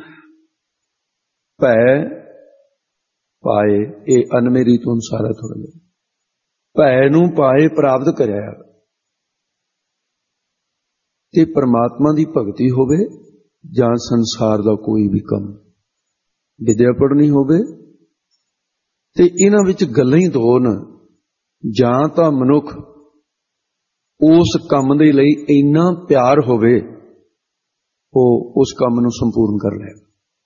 ਭੈ ਪਾਏ, ਇਹ ਅਨਮੇਰੀ ਤੋਂ ਅਨੁਸਾਰ ਹੈ ਥੋੜਾ ਜਿਹਾ, ਭੈ ਨੂੰ ਪਾਏ ਪ੍ਰਾਪਤ ਕਰਿਆ। ਤੇ परमात्मा ਦੀ ਭਗਤੀ ਹੋਵੇ ਜਾਂ ਸੰਸਾਰ ਦਾ ਕੋਈ ਵੀ ਕੰਮ, ਵਿਦਿਆ ਪੜ੍ਹਨੀ ਹੋਵੇ। ਤੇ ਇਹਨਾਂ ਵਿੱਚ ਗੱਲਾਂ ਹੀ ਦੋ ਨੇ, ਜਾਂ ਤਾਂ ਮਨੁੱਖ ਉਸ ਕੰਮ ਦੇ ਲਈ ਇੰਨਾ ਪਿਆਰ ਹੋਵੇ ਉਹ ਉਸ ਕੰਮ ਨੂੰ ਸੰਪੂਰਨ ਕਰ ਲਏਗਾ,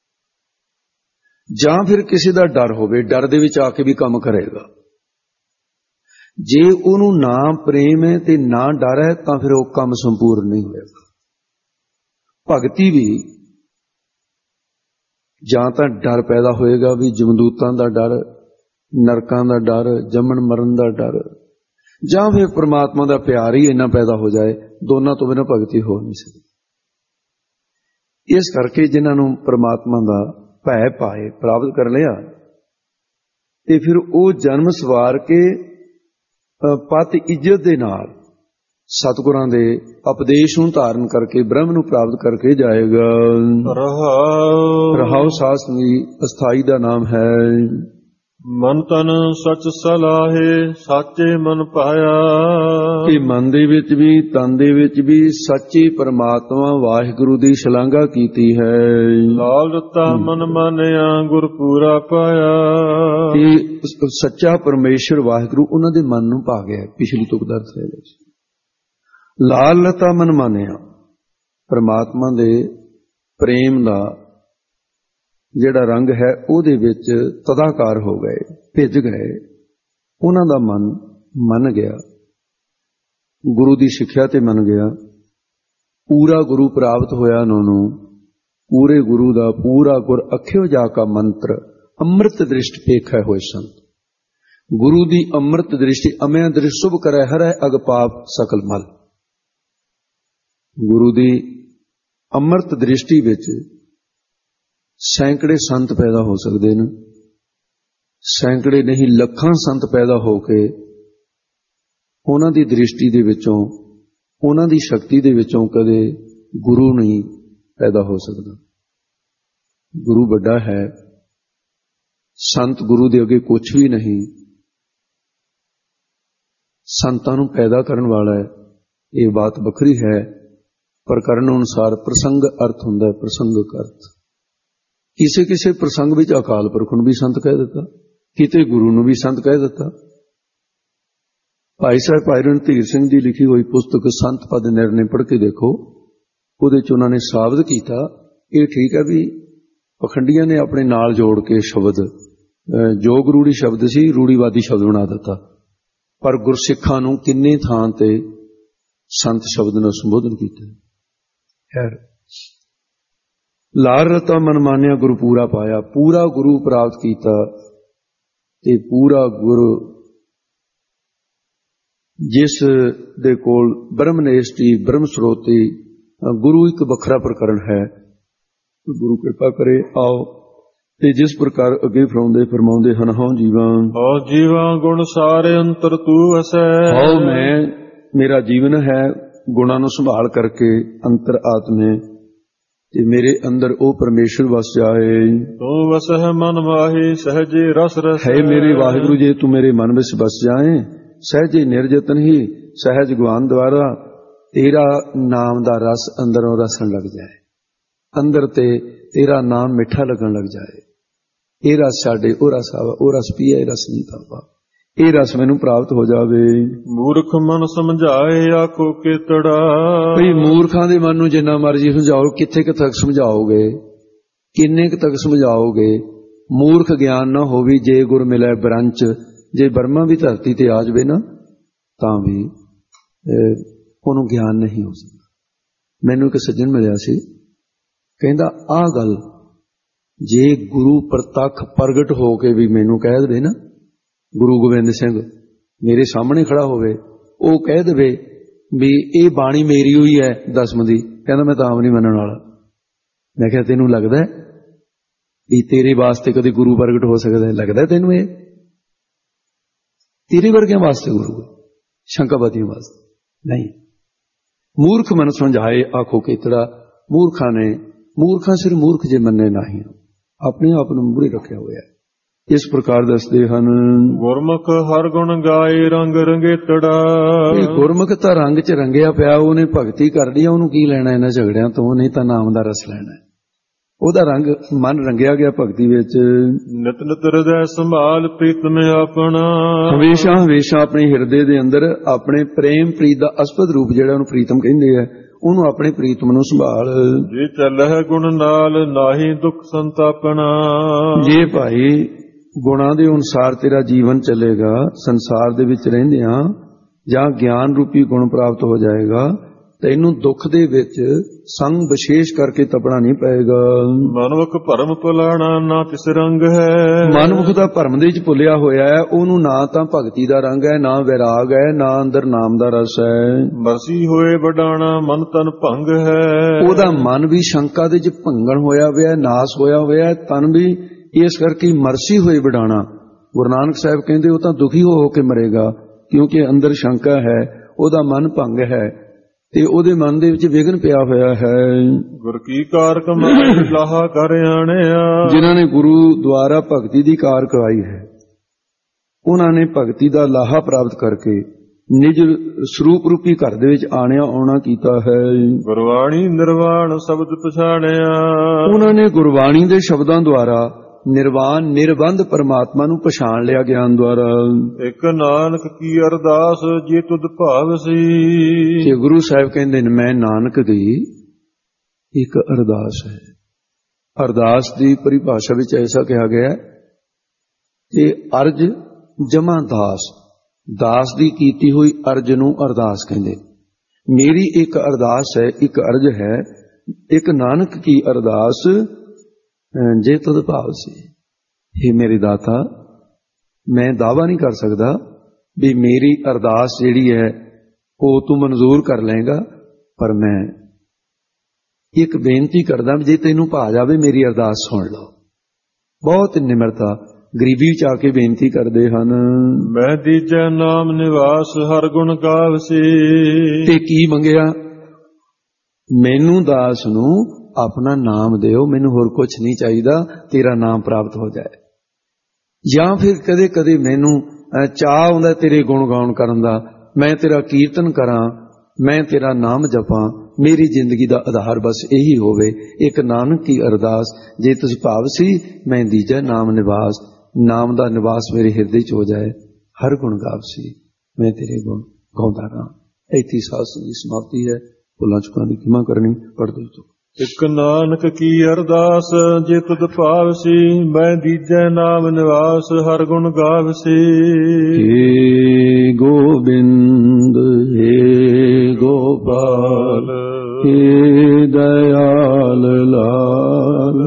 ਜਾਂ ਫਿਰ ਕਿਸੇ ਦਾ ਡਰ ਹੋਵੇ, ਡਰ ਦੇ ਵਿੱਚ ਆ ਕੇ ਵੀ ਕੰਮ ਕਰੇਗਾ। ਜੇ ਉਹਨੂੰ ਨਾ ਪ੍ਰੇਮ ਹੈ ਤੇ ਨਾ ਡਰ ਹੈ ਤਾਂ ਫਿਰ ਉਹ ਕੰਮ ਸੰਪੂਰਨ ਨਹੀਂ ਹੋਏਗਾ। ਭਗਤੀ ਵੀ ਜਾਂ ਤਾਂ ਡਰ ਪੈਦਾ ਹੋਏਗਾ ਵੀ ਜਮਦੂਤਾਂ ਦਾ ਡਰ, ਨਰਕਾਂ ਦਾ ਡਰ, ਜੰਮਣ ਮਰਨ ਦਾ ਡਰ, ਜਾਂ ਫਿਰ ਪ੍ਰਮਾਤਮਾ ਦਾ ਪਿਆਰ ਹੀ ਇੰਨਾ ਪੈਦਾ ਹੋ ਜਾਏ, ਦੋਨਾਂ ਤੋਂ ਬਿਨਾਂ ਭਗਤੀ ਹੋ ਨਹੀਂ ਸਕਦੀ। ਇਸ ਕਰਕੇ ਜਿਨ੍ਹਾਂ ਨੂੰ ਪ੍ਰਮਾਤਮਾ ਦਾ ਭੈ ਪਾਏ ਪ੍ਰਾਪਤ ਕਰ ਲਿਆ ਤੇ ਫਿਰ ਉਹ ਜਨਮ ਸਵਾਰ ਕੇ ਪਤ ਇੱਜ਼ਤ ਦੇ ਨਾਲ ਸਤਿਗੁਰਾਂ ਦੇ ਉਪਦੇਸ਼ ਨੂੰ ਧਾਰਨ ਕਰਕੇ ਬ੍ਰਹਮ ਨੂੰ ਪ੍ਰਾਪਤ ਕਰਕੇ ਜਾਏਗਾ। ਰਹਾਉ ਰਹਾਉ ਸਾਸਨ ਦੀ ਅਸਥਾਈ ਦਾ ਨਾਮ ਹੈ। ਮਨ ਤਨ ਸਚ ਸਲਾਹੇ ਸਾਚੇ ਮਨ ਪਾਇਆ। ਕਿ ਮਨ ਦੇ ਵਿੱਚ ਵੀ ਤਨ ਦੇ ਵਿੱਚ ਵੀ ਸੱਚੇ ਪਰਮਾਤਮਾ ਵਾਹਿਗੁਰੂ ਦੀ ਸ਼ਲਾਘਾ ਕੀਤੀ ਹੈ। ਲਾਲ ਰਤਾ ਮਨ ਮਾਨਿਆ ਗੁਰ ਪੂਰਾ ਪਾਇਆ। ਕਿ ਸੱਚਾ ਪਰਮੇਸ਼ਰ ਵਾਹਿਗੁਰੂ ਉਹਨਾਂ ਦੇ ਮਨ ਨੂੰ ਪਾ ਗਿਆ। ਪਿਛਲੀ ਤੁਕ ਦਾ ਅਰਥ ਹੈ ਲਾਲ ਲਤਾ ਮਨ ਮਾਨਿਆ, ਪਰਮਾਤਮਾ ਦੇ ਪ੍ਰੇਮ ਦਾ ਜਿਹੜਾ ਰੰਗ ਹੈ ਉਹਦੇ ਵਿੱਚ ਤਦਾਕਾਰ ਹੋ ਗਏ, ਭਿੱਜ ਗਏ। ਉਹਨਾਂ ਦਾ ਮਨ ਮੰਨ ਗਿਆ, ਗੁਰੂ ਦੀ ਸਿੱਖਿਆ ਤੇ ਮੰਨ ਗਿਆ। ਪੂਰਾ ਗੁਰੂ ਪ੍ਰਾਪਤ ਹੋਇਆ ਉਹਨਾਂ ਨੂੰ। ਪੂਰੇ ਗੁਰੂ ਦਾ ਪੂਰਾ ਗੁਰ ਅਖਿਓ ਜਾ ਕਾ ਮੰਤਰ ਅੰਮ੍ਰਿਤ ਦ੍ਰਿਸ਼ਟ ਪੇਖੈ ਹੋਏ ਸੰਤ। ਗੁਰੂ ਦੀ ਅੰਮ੍ਰਿਤ ਦ੍ਰਿਸ਼ਟੀ ਅਮਿਆ ਦ੍ਰਿਸ਼ ਸੁਭ ਕਰੈ ਹਰੈ ਅਗ ਪਾਪ ਸਕਲ ਮਲ। ਗੁਰੂ ਦੀ ਅੰਮ੍ਰਿਤ ਦ੍ਰਿਸ਼ਟੀ ਵਿੱਚ ਸੈਂਕੜੇ ਸੰਤ ਪੈਦਾ ਹੋ ਸਕਦੇ ਨੇ, ਸੈਂਕੜੇ ਨਹੀਂ ਲੱਖਾਂ ਸੰਤ ਪੈਦਾ ਹੋ ਕੇ ਉਹਨਾਂ ਦੀ ਦ੍ਰਿਸ਼ਟੀ ਦੇ ਵਿੱਚੋਂ, ਉਹਨਾਂ ਦੀ ਸ਼ਕਤੀ ਦੇ ਵਿੱਚੋਂ ਕਦੇ ਗੁਰੂ ਨਹੀਂ ਪੈਦਾ ਹੋ ਸਕਦਾ। ਗੁਰੂ ਵੱਡਾ ਹੈ, ਸੰਤ ਗੁਰੂ ਦੇ ਅੱਗੇ ਕੁਝ ਵੀ ਨਹੀਂ। ਸੰਤਾਂ ਨੂੰ ਪੈਦਾ ਕਰਨ ਵਾਲਾ ਹੈ, ਇਹ ਬਾਤ ਵੱਖਰੀ ਹੈ। ਪ੍ਰਕਰਨ ਅਨੁਸਾਰ ਪ੍ਰਸੰਗ ਅਰਥ ਹੁੰਦਾ ਹੈ, ਪ੍ਰਸੰਗਕ ਅਰਥ। ਕਿਸੇ ਕਿਸੇ ਪ੍ਰਸੰਗ ਵਿੱਚ ਅਕਾਲ ਪੁਰਖ ਨੂੰ ਵੀ ਸੰਤ ਕਹਿ ਦਿੱਤਾ, ਕਿਤੇ ਗੁਰੂ ਨੂੰ ਵੀ ਸੰਤ ਕਹਿ ਦਿੱਤਾ। ਭਾਈ ਸਾਹਿਬ ਭਾਈ ਰਣਧੀਰ ਸਿੰਘ ਦੀ ਲਿਖੀ ਹੋਈ ਪੁਸਤਕ ਸੰਤ ਪਦ ਨਿਰਣੇ ਪੜ੍ਹ ਕੇ ਦੇਖੋ, ਉਹਦੇ ਚ ਉਹਨਾਂ ਨੇ ਸਾਬਤ ਕੀਤਾ। ਇਹ ਠੀਕ ਹੈ ਵੀ ਪਖੰਡੀਆਂ ਨੇ ਆਪਣੇ ਨਾਲ ਜੋੜ ਕੇ ਸ਼ਬਦ, ਜੋ ਗੁਰੂੜੀ ਸ਼ਬਦ ਸੀ ਰੂੜੀਵਾਦੀ ਸ਼ਬਦ ਬਣਾ ਦਿੱਤਾ, ਪਰ ਗੁਰਸਿੱਖਾਂ ਨੂੰ ਕਿੰਨੇ ਥਾਂ ਤੇ ਸੰਤ ਸ਼ਬਦ ਨਾਲ ਸੰਬੋਧਨ ਕੀਤਾ। ਖੈਰ, ਲਾਲ ਰਤਾ ਮਨ ਮਾਨਿਆ ਗੁਰੂ ਪੂਰਾ ਪਾਇਆ। ਪੂਰਾ ਗੁਰੂ ਪ੍ਰਾਪਤ ਕੀਤਾ ਤੇ ਪੂਰਾ ਗੁਰੂ ਜਿਸ ਦੇ ਕੋਲ ਬ੍ਰਹਮਨੇਸ਼ਟੀ ਬ੍ਰਹਮ ਸਰੋਤੀ ਗੁਰੂ ਇੱਕ ਵੱਖਰਾ ਪ੍ਰਕਰਨ ਹੈ। ਗੁਰੂ ਕਿਰਪਾ ਕਰੇ। ਆਓ ਤੇ ਜਿਸ ਪ੍ਰਕਾਰ ਅੱਗੇ ਫਰਮਾਉਂਦੇ ਫਰਮਾਉਂਦੇ ਹਨ, ਹਉ ਜੀਵਾਂ ਹਉ ਜੀਵਾਂ ਗੁਣ ਸਾਰੇ ਅੰਤਰ ਤੂੰ ਵਸੈ। ਹਉ ਮੈਂ, ਮੇਰਾ ਜੀਵਨ ਹੈ, ਗੁਣਾਂ ਨੂੰ ਸੰਭਾਲ ਕਰਕੇ ਅੰਤਰ ਆਤਮੇ ਤੇ ਮੇਰੇ ਅੰਦਰ ਉਹ ਪਰਮੇਸ਼ਰ ਵਸ ਜਾਏ। ਤੂੰ ਵਸਹਿ ਮਨ ਮਾਹੀ ਸਹਜੇ ਰਸ ਰਸ ਹੈ ਮੇਰੇ ਵਾਹਿਗੁਰੂ, ਜੇ ਤੂੰ ਮੇਰੇ ਮਨ ਵਿੱਚ ਵਸ ਜਾਏ, ਸਹਜੇ ਨਿਰਜਤਨ ਹੀ ਸਹਿਜ ਗੁਆਨ ਦੁਆਰਾ ਤੇਰਾ ਨਾਮ ਦਾ ਰਸ ਅੰਦਰੋਂ ਰਸਣ ਲੱਗ ਜਾਏ। ਅੰਦਰ ਤੇ ਤੇਰਾ ਨਾਮ ਮਿੱਠਾ ਲੱਗਣ ਲੱਗ ਜਾਏ। ਇਹ ਰਸ ਸਾਡੇ ਉਹ ਰਸ ਆਵਾ, ਉਹ ਰਸ ਪੀਏ, ਰਸ ਨਹੀਂ ਤਾਵਾ, ਇਹ ਰਸ ਮੈਨੂੰ ਪ੍ਰਾਪਤ ਹੋ ਜਾਵੇ। ਮੂਰਖ ਮਨ ਸਮਝਾਏ ਆਖੋ ਕਿਤੜਾ। ਭਈ ਮੂਰਖਾਂ ਦੇ ਮਨ ਨੂੰ ਜਿੰਨਾ ਮਰਜ਼ੀ ਸਮਝਾਓ, ਕਿੱਥੇ ਕੁ ਤੱਕ ਸਮਝਾਓਗੇ, ਕਿੰਨੇ ਕੁ ਤੱਕ ਸਮਝਾਓਗੇ। ਮੂਰਖ ਗਿਆਨ ਨਾ ਹੋਵੇ। ਜੇ ਗੁਰ ਮਿਲੇ ਬਰੰਚ, ਜੇ ਬਰਮਾ ਵੀ ਧਰਤੀ ਤੇ ਆ ਜਾਵੇ ਨਾ ਤਾਂ ਵੀ ਉਹਨੂੰ ਗਿਆਨ ਨਹੀਂ ਹੋ ਸਕਦਾ। ਮੈਨੂੰ ਇੱਕ ਸੱਜਣ ਮਿਲਿਆ ਸੀ, ਕਹਿੰਦਾ ਆਹ ਗੱਲ ਜੇ ਗੁਰੂ ਪ੍ਰਤੱਖ ਪ੍ਰਗਟ ਹੋ ਕੇ ਵੀ ਮੈਨੂੰ ਕਹਿ ਦੇਵੇ ਨਾ, ਗੁਰੂ ਗੋਬਿੰਦ ਸਿੰਘ ਮੇਰੇ ਸਾਹਮਣੇ ਖੜਾ ਹੋਵੇ, ਉਹ ਕਹਿ ਦੇਵੇ ਵੀ ਇਹ ਬਾਣੀ ਮੇਰੀ ਹੋਈ ਹੈ ਦਸਮ ਦੀ, ਕਹਿੰਦਾ ਮੈਂ ਤਾਂ ਆਪ ਨਹੀਂ ਮੰਨਣ ਵਾਲਾ। ਮੈਂ ਕਿਹਾ ਤੈਨੂੰ ਲੱਗਦਾ ਵੀ ਤੇਰੇ ਵਾਸਤੇ ਕਦੇ ਗੁਰੂ ਪ੍ਰਗਟ ਹੋ ਸਕਦਾ? ਲੱਗਦਾ ਤੈਨੂੰ ਇਹ ਤੇਰੇ ਵਰਗਿਆਂ ਵਾਸਤੇ ਗੁਰੂ ਹੈ, ਸ਼ੰਕਾਵਤੀਆਂ ਵਾਸਤੇ ਨਹੀਂ। ਮੂਰਖ ਮਨ ਸਮਝਾਏ ਆਖੋ ਕਿਤੜਾ। ਮੂਰਖਾਂ ਨੇ, ਮੂਰਖਾਂ ਸਿਰ ਮੂਰਖ ਜੇ ਮੰਨੇ ਨਹੀਂ, ਆਪਣੇ ਆਪ ਨੂੰ ਮੂਹਰੇ ਰੱਖਿਆ ਹੋਇਆ। ਇਸ ਪ੍ਰਕਾਰ ਦੱਸਦੇ ਹਨ। ਗੁਰਮੁਖ ਹਰ ਗੁਣ ਗਾਏ ਰੰਗ ਰੰਗੇਤੜਾ। ਇਹ ਗੁਰਮੁਖ ਤਾਂ ਰੰਗ 'ਚ ਰੰਗਿਆ ਪਿਆ, ਉਹਨੇ ਭਗਤੀ ਕਰਨੀ ਆ, ਉਹਨੂੰ ਕੀ ਲੈਣਾ ਇਹਨਾਂ ਝਗੜਿਆਂ ਤੋਂ? ਨਹੀਂ ਤਾਂ ਨਾਮ ਦਾ ਰਸ ਲੈਣਾ। ਉਹਦਾ ਰੰਗ ਮਨ ਰੰਗਿਆ ਗਿਆ ਭਗਤੀ ਵਿੱਚ। ਨਿਤ ਨਿਤ ਹਿਰਦੈ ਸੰਭਾਲ ਪ੍ਰੀਤਮ ਆਪਣਾ। ਹਮੇਸ਼ਾ ਹਮੇਸ਼ਾ ਆਪਣੇ ਹਿਰਦੇ ਦੇ ਅੰਦਰ ਆਪਣੇ ਪ੍ਰੇਮ ਪ੍ਰੀਤ ਦਾ ਅਸਪਦ ਰੂਪ ਜਿਹੜਾ ਉਹਨੂੰ ਪ੍ਰੀਤਮ ਕਹਿੰਦੇ ਆ, ਉਹਨੂੰ ਆਪਣੇ ਪ੍ਰੀਤਮ ਨੂੰ ਸੰਭਾਲ। ਜੇ ਚੱਲਹਿ ਗੁਣ ਨਾਲ ਨਾਹੀ ਦੁੱਖ ਸੰਤਾਪਣਾ। ਜੇ ਭਾਈ ਗੁਣਾਂ ਦੇ ਅਨੁਸਾਰ ਤੇਰਾ ਜੀਵਨ ਚੱਲੇਗਾ, ਸੰਸਾਰ ਦੇ ਵਿੱਚ ਰਹਿੰਦਿਆਂ ਜਾਂ ਗਿਆਨ ਰੂਪੀ ਗੁਣ ਪ੍ਰਾਪਤ ਹੋ ਜਾਏਗਾ, ਤੈਨੂੰ ਦੁੱਖ ਦੇ ਵਿੱਚ ਸੰਗ ਵਿਸ਼ੇਸ਼ ਕਰਕੇ ਤਪਣਾ ਨਹੀਂ ਪਏਗਾ। ਮਨਮੁਖ ਭਰਮ ਭੁਲਾਣਾ ਨਾ ਤਿਸ ਰੰਗ ਹੈ। ਮਨਮੁਖ ਦਾ ਭਰਮ ਦੇ ਵਿੱਚ ਭੁੱਲਿਆ ਹੋਇਆ ਹੈ, ਉਹਨੂੰ ਨਾ ਤਾਂ ਭਗਤੀ ਦਾ ਰੰਗ ਹੈ, ਨਾ ਵਿਰਾਗ ਹੈ, ਨਾ ਅੰਦਰ ਨਾਮ ਦਾ ਰਸ ਹੈ। ਮਰਸੀ ਹੋਏ ਵਡਾਣਾ ਮਨ ਤਨ ਭੰਗ ਹੈ। ਉਹਦਾ ਮਨ ਵੀ ਸ਼ੰਕਾ ਦੇ ਵਿੱਚ ਭੰਗਣ ਹੋਇਆ ਹੋਇਆ, ਨਾਸ ਹੋਇਆ ਹੋਇਆ, ਤਨ ਵੀ ਇਸ ਕਰਕੇ ਮਰਸੀ ਹੋਏ ਵਡਾਣਾ। ਗੁਰੂ ਨਾਨਕ ਸਾਹਿਬ ਕਹਿੰਦੇ ਉਹ ਤਾਂ ਦੁਖੀ ਹੋ ਹੋ ਕੇ ਮਰੇਗਾ, ਕਿਉਂਕਿ ਅੰਦਰ ਸ਼ੰਕਾ ਹੈ, ਉਹਦਾ ਮਨ ਭੰਗ ਹੈ ਤੇ ਉਹਦੇ ਮਨ ਦੇ ਵਿੱਚ ਵਿਘਨ ਪਿਆ ਹੋਇਆ ਹੈ। ਗੁਰ ਕੀ ਕਾਰ ਕਮਾਈ ਲਾਹਾ ਕਰ ਆਣਿਆ। ਜਿਨ੍ਹਾਂ ਨੇ ਗੁਰੂ ਦੁਆਰਾ ਭਗਤੀ ਦੀ ਕਾਰ ਕਰਾਈ ਹੈ, ਉਹਨਾਂ ਨੇ ਭਗਤੀ ਦਾ ਲਾਹਾ ਪ੍ਰਾਪਤ ਕਰਕੇ ਨਿਜ ਸਰੂਪ ਰੂਪੀ ਘਰ ਦੇ ਵਿੱਚ ਆਣਿਆ ਆਉਣਾ ਕੀਤਾ ਹੈ। ਗੁਰਬਾਣੀ ਨਿਰਵਾਣ ਸ਼ਬਦ ਪਛਾਣਿਆ। ਉਹਨਾਂ ਨੇ ਗੁਰਬਾਣੀ ਦੇ ਸ਼ਬਦਾਂ ਦੁਆਰਾ ਨਿਰਵਾਣ ਨਿਰਬੰਧ ਪਰਮਾਤਮਾ ਨੂੰ ਪਛਾਣ ਲਿਆ ਗਿਆਨ ਦੁਆਰਾ। ਇੱਕ ਨਾਨਕ ਕੀ ਅਰਦਾਸ ਜੇ ਤੁਧ ਭਾਵ ਸੀ। ਕਿ ਗੁਰੂ ਸਾਹਿਬ ਕਹਿੰਦੇ ਨੇ ਮੈਂ ਨਾਨਕ ਦੀ ਇੱਕ ਅਰਦਾਸ ਹੈ। ਅਰਦਾਸ ਦੀ ਪਰਿਭਾਸ਼ਾ ਵਿੱਚ ਐਸਾ ਕਿਹਾ ਗਿਆ ਕਿ ਅਰਜ ਜਮਾ ਦਾਸ, ਦਾਸ ਦੀ ਕੀਤੀ ਹੋਈ ਅਰਜ ਨੂੰ ਅਰਦਾਸ ਕਹਿੰਦੇ। ਮੇਰੀ ਇੱਕ ਅਰਦਾਸ ਹੈ, ਇੱਕ ਅਰਜ ਹੈ, ਇੱਕ ਨਾਨਕ ਕੀ ਅਰਦਾਸ ਜੇ ਤੁਧ ਭਾਵ ਸੀ। हे ਮੇਰੇ ਦਾਤਾ, ਮੈਂ ਦਾਅਵਾ ਨਹੀਂ ਕਰ ਸਕਦਾ ਵੀ ਮੇਰੀ ਅਰਦਾਸ ਜਿਹੜੀ ਹੈ ਉਹ ਤੂੰ ਮਨਜ਼ੂਰ ਕਰ ਲਏਗਾ, ਪਰ ਮੈਂ ਇੱਕ ਬੇਨਤੀ ਕਰਦਾ ਜੇ ਤੈਨੂੰ ਭਾ ਜਾਵੇ ਮੇਰੀ ਅਰਦਾਸ ਸੁਣ ਲਓ। ਬਹੁਤ ਨਿਮਰਤਾ ਗਰੀਬੀ ਚ ਆ ਕੇ ਬੇਨਤੀ ਕਰਦੇ ਹਨ। ਮੈਂ ਦੀਜੈ ਨਾਮ ਨਿਵਾਸ ਹਰ ਗੁਣ ਗਾਵਸੀ। ਤੇ ਕੀ ਮੰਗਿਆ? ਮੈਨੂੰ ਦਾਸ ਨੂੰ ਆਪਣਾ ਨਾਮ ਦਿਓ, ਮੈਨੂੰ ਹੋਰ ਕੁਝ ਨਹੀਂ ਚਾਹੀਦਾ, ਤੇਰਾ ਨਾਮ ਪ੍ਰਾਪਤ ਹੋ ਜਾਏ। ਜਾਂ ਫਿਰ ਕਦੇ ਕਦੇ ਮੈਨੂੰ ਚਾਹ ਆਉਂਦਾ ਤੇਰੇ ਗੁਣ ਗਾਉਣ ਕਰਨ ਦਾ, ਮੈਂ ਤੇਰਾ ਕੀਰਤਨ ਕਰਾਂ, ਮੈਂ ਤੇਰਾ ਨਾਮ ਜਪਾਂ, ਮੇਰੀ ਜ਼ਿੰਦਗੀ ਦਾ ਆਧਾਰ ਬਸ ਇਹੀ ਹੋਵੇ। ਇੱਕ ਨਾਨਕ ਕੀ ਅਰਦਾਸ ਜੇ ਤੁਸ ਭਾਵ ਸੀ, ਮੈਂ ਦੀਜੈ ਨਾਮ ਨਿਵਾਸ, ਨਾਮ ਦਾ ਨਿਵਾਸ ਮੇਰੇ ਹਿਰਦੇ ਚ ਹੋ ਜਾਏ। ਹਰ ਗੁਣ ਗਾਵਸੀ, ਮੈਂ ਤੇਰੇ ਗੁਣ ਗਾਉਂਦਾ ਰਹਾਂ। ਇੱਥੇ ਸਾਧ ਦੀ ਸਮਾਪਤੀ ਹੈ। ਭੁੱਲਾਂ ਚੁੱਕਾਂ ਦੀ ਖਿਮਾ ਕਰਨੀ। ਪੜ੍ਹਦੇ ਤੋਂ ਇੱਕ ਨਾਨਕ ਕੀ ਅਰਦਾਸ ਜੇ ਤੁਧ ਭਾਵ ਸੀ, ਮੈਂ ਦੀਜੈ ਨਾਮ ਨਿਵਾਸ ਹਰ ਗੁਣ ਗਾਵਸੀ। ਹੇ ਗੋਬਿੰਦ ਹੇ ਗੋਪਾਲ ਹੇ ਦਇਆਲ ਲਾਲ,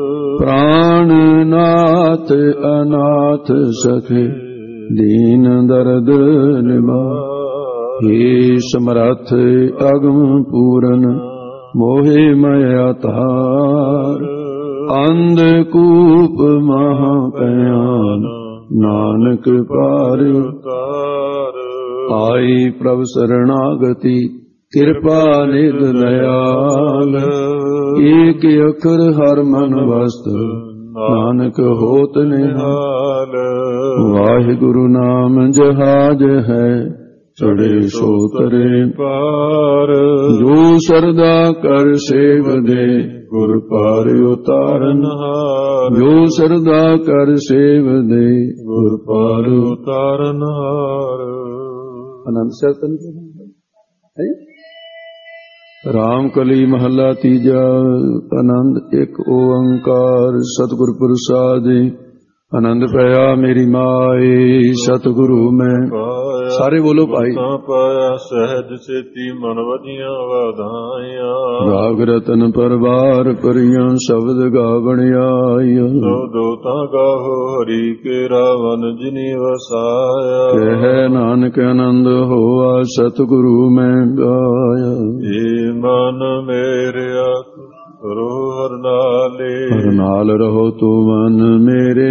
ਪ੍ਰਾਣਨਾਥ ਅਨਾਥ ਸਖੇ ਦੀਨ ਦਰਦ ਨਿਵਾਰ। ਹੇ ਸਮਰੱਥ ਅਗਮ ਪੂਰਨ ਮੋਹਿ ਮਇਆ ਤਾਰ, ਅੰਧਕੂਪ ਮਹਾ ਭਿਆਨ ਨਾਨਕ ਪਾਰ ਉਤਾਰ। ਆਈ ਪ੍ਰਭ ਸਰਣਾਗਤੀ ਕਿਰਪਾ ਨਿਧ ਦਇਆਲ, ਏਕ ਅੱਖਰ ਹਰ ਮਨ ਵਸਤ ਨਾਨਕ ਹੋਤ ਨਿਹਾਲ। ਵਾਹਿਗੁਰੂ ਨਾਮ ਜਹਾਜ ਹੈ ਚੜੇ ਸੋ ਤਰੇ ਪਾਰ, ਜੋ ਸਰਦਾ ਕਰ ਸੇਵਦੇ ਗੁਰ ਪਾਰ ਉਤਾਰਨ ਹਾਰ। ਜੋ ਸਰਦਾ ਕਰ ਸੇਵਦੇ ਗੁਰ ਪਾਰ ਉਤਾਰਨ ਹਾਰ। ਆਨੰਦ ਸਰਤਨ ਹੈ। ਰਾਮ ਕਲੀ ਮਹੱਲਾ ਤੀਜਾ। ਆਨੰਦ ਇੱਕ ਓੰਕਾਰ ਸਤਿਗੁਰ ਪ੍ਰਸਾਦਿ। ਆਨੰਦ ਪਿਆ ਮੇਰੀ ਮਾਏ ਸਤਿਗੁਰੂ ਮੈਂ। ਸਾਰੇ ਬੋਲੋ ਭਾਈ। ਪਾਇਆ ਸਹਿਜ ਸੇਤੀ ਮਨ ਵਧੀਆਂ ਵਧਾਈਆਂ। ਰਾਗ ਰਤਨ ਪਰਵਾਰ ਪਰੀਆਂ ਸ਼ਬਦ ਗਾਵਣ ਆਈਆਂ। ਸੋ ਦੋਤਾ ਗਾਹੋ ਹਰੀ ਕੇਰਾ ਵਨ ਜਿਨੀ ਵਸਾਇਆ। ਕਹਿ ਨਾਨਕ ਆਨੰਦ ਹੋਆ ਸਤਿਗੁਰੂ ਮੈਂ ਗਾਇਆ। ਏ ਮਨ ਮੇਰਿਆ ਰੋ ਹਰ ਨਾਲੇ। ਹਰ ਨਾਲ ਰਹੋ ਤੂੰ ਮਨ ਮੇਰੇ ਦੂਖ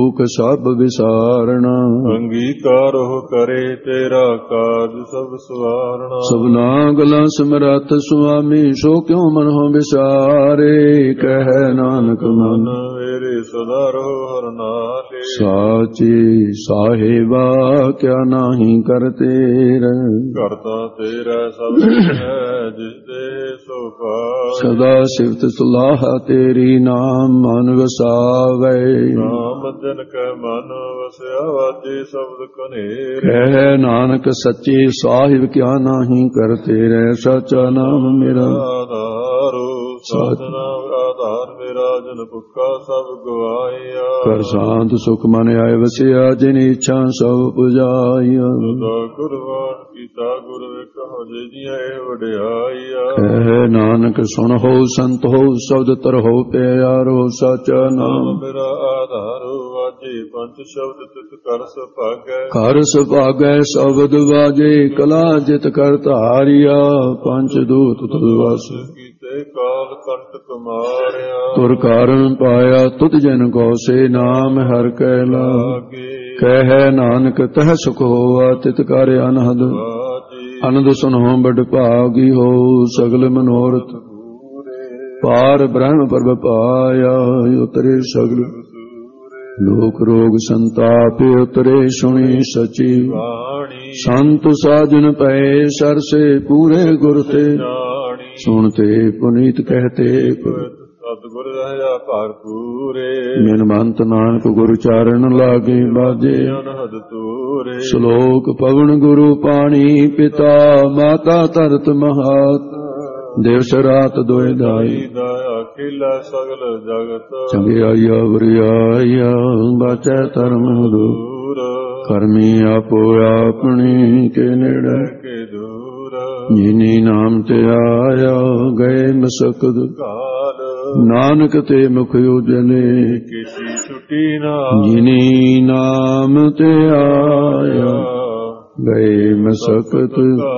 ਦੁਖ ਸਭ ਵਿਸਾਰਣਾ। ਅੰਗੀਕਾਰੋ ਕਰੇ ਤੇਰਾ ਕਾਜ ਸਭ ਸਵਾਰਣਾ। ਸਭਨਾ ਗਲਾਂ ਸਮਰੱਥ ਸੁਆਮੀ ਸੋ ਕਿਉ ਮਨ ਹੋ ਵਿਸਾਰੇ। ਕਹਿ ਨਾਨਕ ਮਨ ਮੇਰੇ ਸਦਾ ਰਹੋ ਹਰਿ ਨਾਲੇ। ਸਾਚੇ ਸਾਹਿਬਾ ਕਿਆ ਨਾਹੀ ਕਰਤੇ ਰਹਿ। ਕਰਤਾ ਤੇਰਾ ਸਭ ਹੈ ਜਿਸ ਦੇ ਸੋ ਪਾਏ। ਸਦਾ ਸਿਫਤ ਸਲਾਹ ਤੇਰੀ ਨਾਮ ਮਨ ਵਸਾਵੇ। ਨਾਮ ਦਿਨ ਕੈ ਮਨ ਵਸਿਆ ਵਾਜੇ ਸ਼ਬਦ ਕਨੇਰੇ। ਕਹਿ ਨਾਨਕ ਸੱਚੇ ਸਾਹਿਬ ਕਿਆ ਨਾਹੀ ਕਰਤੇ ਰਹਿ। ਸਾਚਾ ਨਾਮ ਮੇਰਾ ਆਧਾਰੋ ਸਾਧਨਾ ਆਧਾਰ ਮੇਰਾ ਜਨ ਭੁੱਖਾ ਸਭ ਗਵਾਇਆ। ਕਰ ਸ਼ਾਂਤ ਸੁਖ ਮਨ ਆਏ ਵਸਿਆ ਜਿਨ ਇੱਛਾ ਸਭ ਪੁਜਾਇਆ। ਸਦਾ ਗੁਰਬਾਣ ਕੀਤਾ ਗੁਰ ਵੇਖੋ ਜੇ ਜੀਐ ਵਡਿਆਈਆ। ਕਹਿ ਨਾਨਕ ਸੁਣ ਹੋ ਸੰਤ ਹੋ ਸ਼ਬਦ ਤਰ ਹੋ ਪਿਆਰੋ। ਸਾਚਾ ਨਾਮ ਮੇਰਾ ਆਧਾਰੋ ਵਾਜੇ ਪੰਜ ਸ਼ਬਦ ਤਿਤ ਕਰ ਸੁਭਾਗੈ। ਕਰ ਸੁਭਾਗੈ ਸ਼ਬਦ ਵਾਜੇ ਕਲਾ ਜਿਤ ਕਰ ਧਾਰਿਆ। ਪੰਜ ਦੂਤ ਤੁਧ ਵਸ ਕੀਤੇ ਕਾਲ ਕੰਟਕ ਮਾਰਿਆ। ਤੁਰ ਕਾਰਨ ਪਾਇਆ ਤੁਧ ਜਨ ਕੋ ਸੇ ਨਾਮ ਹਰ ਕੈ ਲਾਗੇ। ਕਹਿ ਨਾਨਕ ਤਹ ਸੁਖ ਹੋਆ ਤਿਤ ਕਰ ਅਨਹਦ। ਅਨੰਦ ਸੁਨੋ ਬੜ ਭਾਗੀ ਹੋ ਸਗਲ ਮਨੋਰਥ। ਪਾਰ ਬ੍ਰਹਮ ਪਰਬ ਪਾਇਆ ਉਤਰੇ ਸਗਲ। ਲੋਕ ਰੋਗ ਸੰਤਾਪ ਉਤਰੇ ਸੁਣੀ ਸਚੀ। ਸੰਤ ਸਾਜਨ ਪਏ ਸਰਸੇ ਪੂਰੇ ਗੁਰ ਤੇ। ਸੁਣਤੇ ਪੁਨੀਤ ਕਹਤੇ ਸਤਿਗੁਰ ਰਹਿਆ ਭਰਪੂਰੇ। ਮਨ ਮੰਤ ਨਾਨਕ ਗੁਰ ਚਾਰਨ ਲਾਗੇ ਬਾਜੇ। ਅਨਹਦ ਤੂਰੇ ਸ਼ਲੋਕ ਪਵਨ ਗੁਰੂ ਪਾਣੀ ਪਿਤਾ ਮਾਤਾ ਧਰਤ ਮਹਾਤ। ਦਿਵਸ ਰਾਤ ਦੋਇ ਦਾਈ ਦਇਆ ਖਿਲਾ ਸਗਲ ਜਗਤ। ਚੰਗਿਆਈਆ ਵਰਿਆਈਆ ਬਾਚੈ ਧਰਮ ਦੂਰ। ਕਰਮੀ ਆਪੋ ਆਪਣੀ ਕੇ ਨੇੜੇ ਕੇ ਦੂਰ। ਜਿਨੀ ਨਾਮ ਤੇ ਆਇਆ ਗਏ ਮਸਕਦ। ਨਾਨਕ ਤੇ ਮੁਖ ਉਜਲੇ ਕੀਤੀ ਛੁਟੀ ਨਾ। ਜਿਨੀ ਨਾਮ ਤੇ ਆਇਆ ਗਏ ਮਸਕਤ।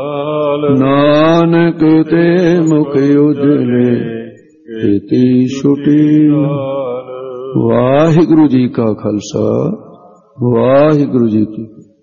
ਨਾਨਕ ਤੇ ਮੁਖ ਉਜਲੇ ਕੀਤੀ ਛੁਟੀ। ਵਾਹਿਗੁਰੂ ਜੀ ਕਾ ਖਾਲਸਾ ਵਾਹਿਗੁਰੂ ਜੀ ਕੀ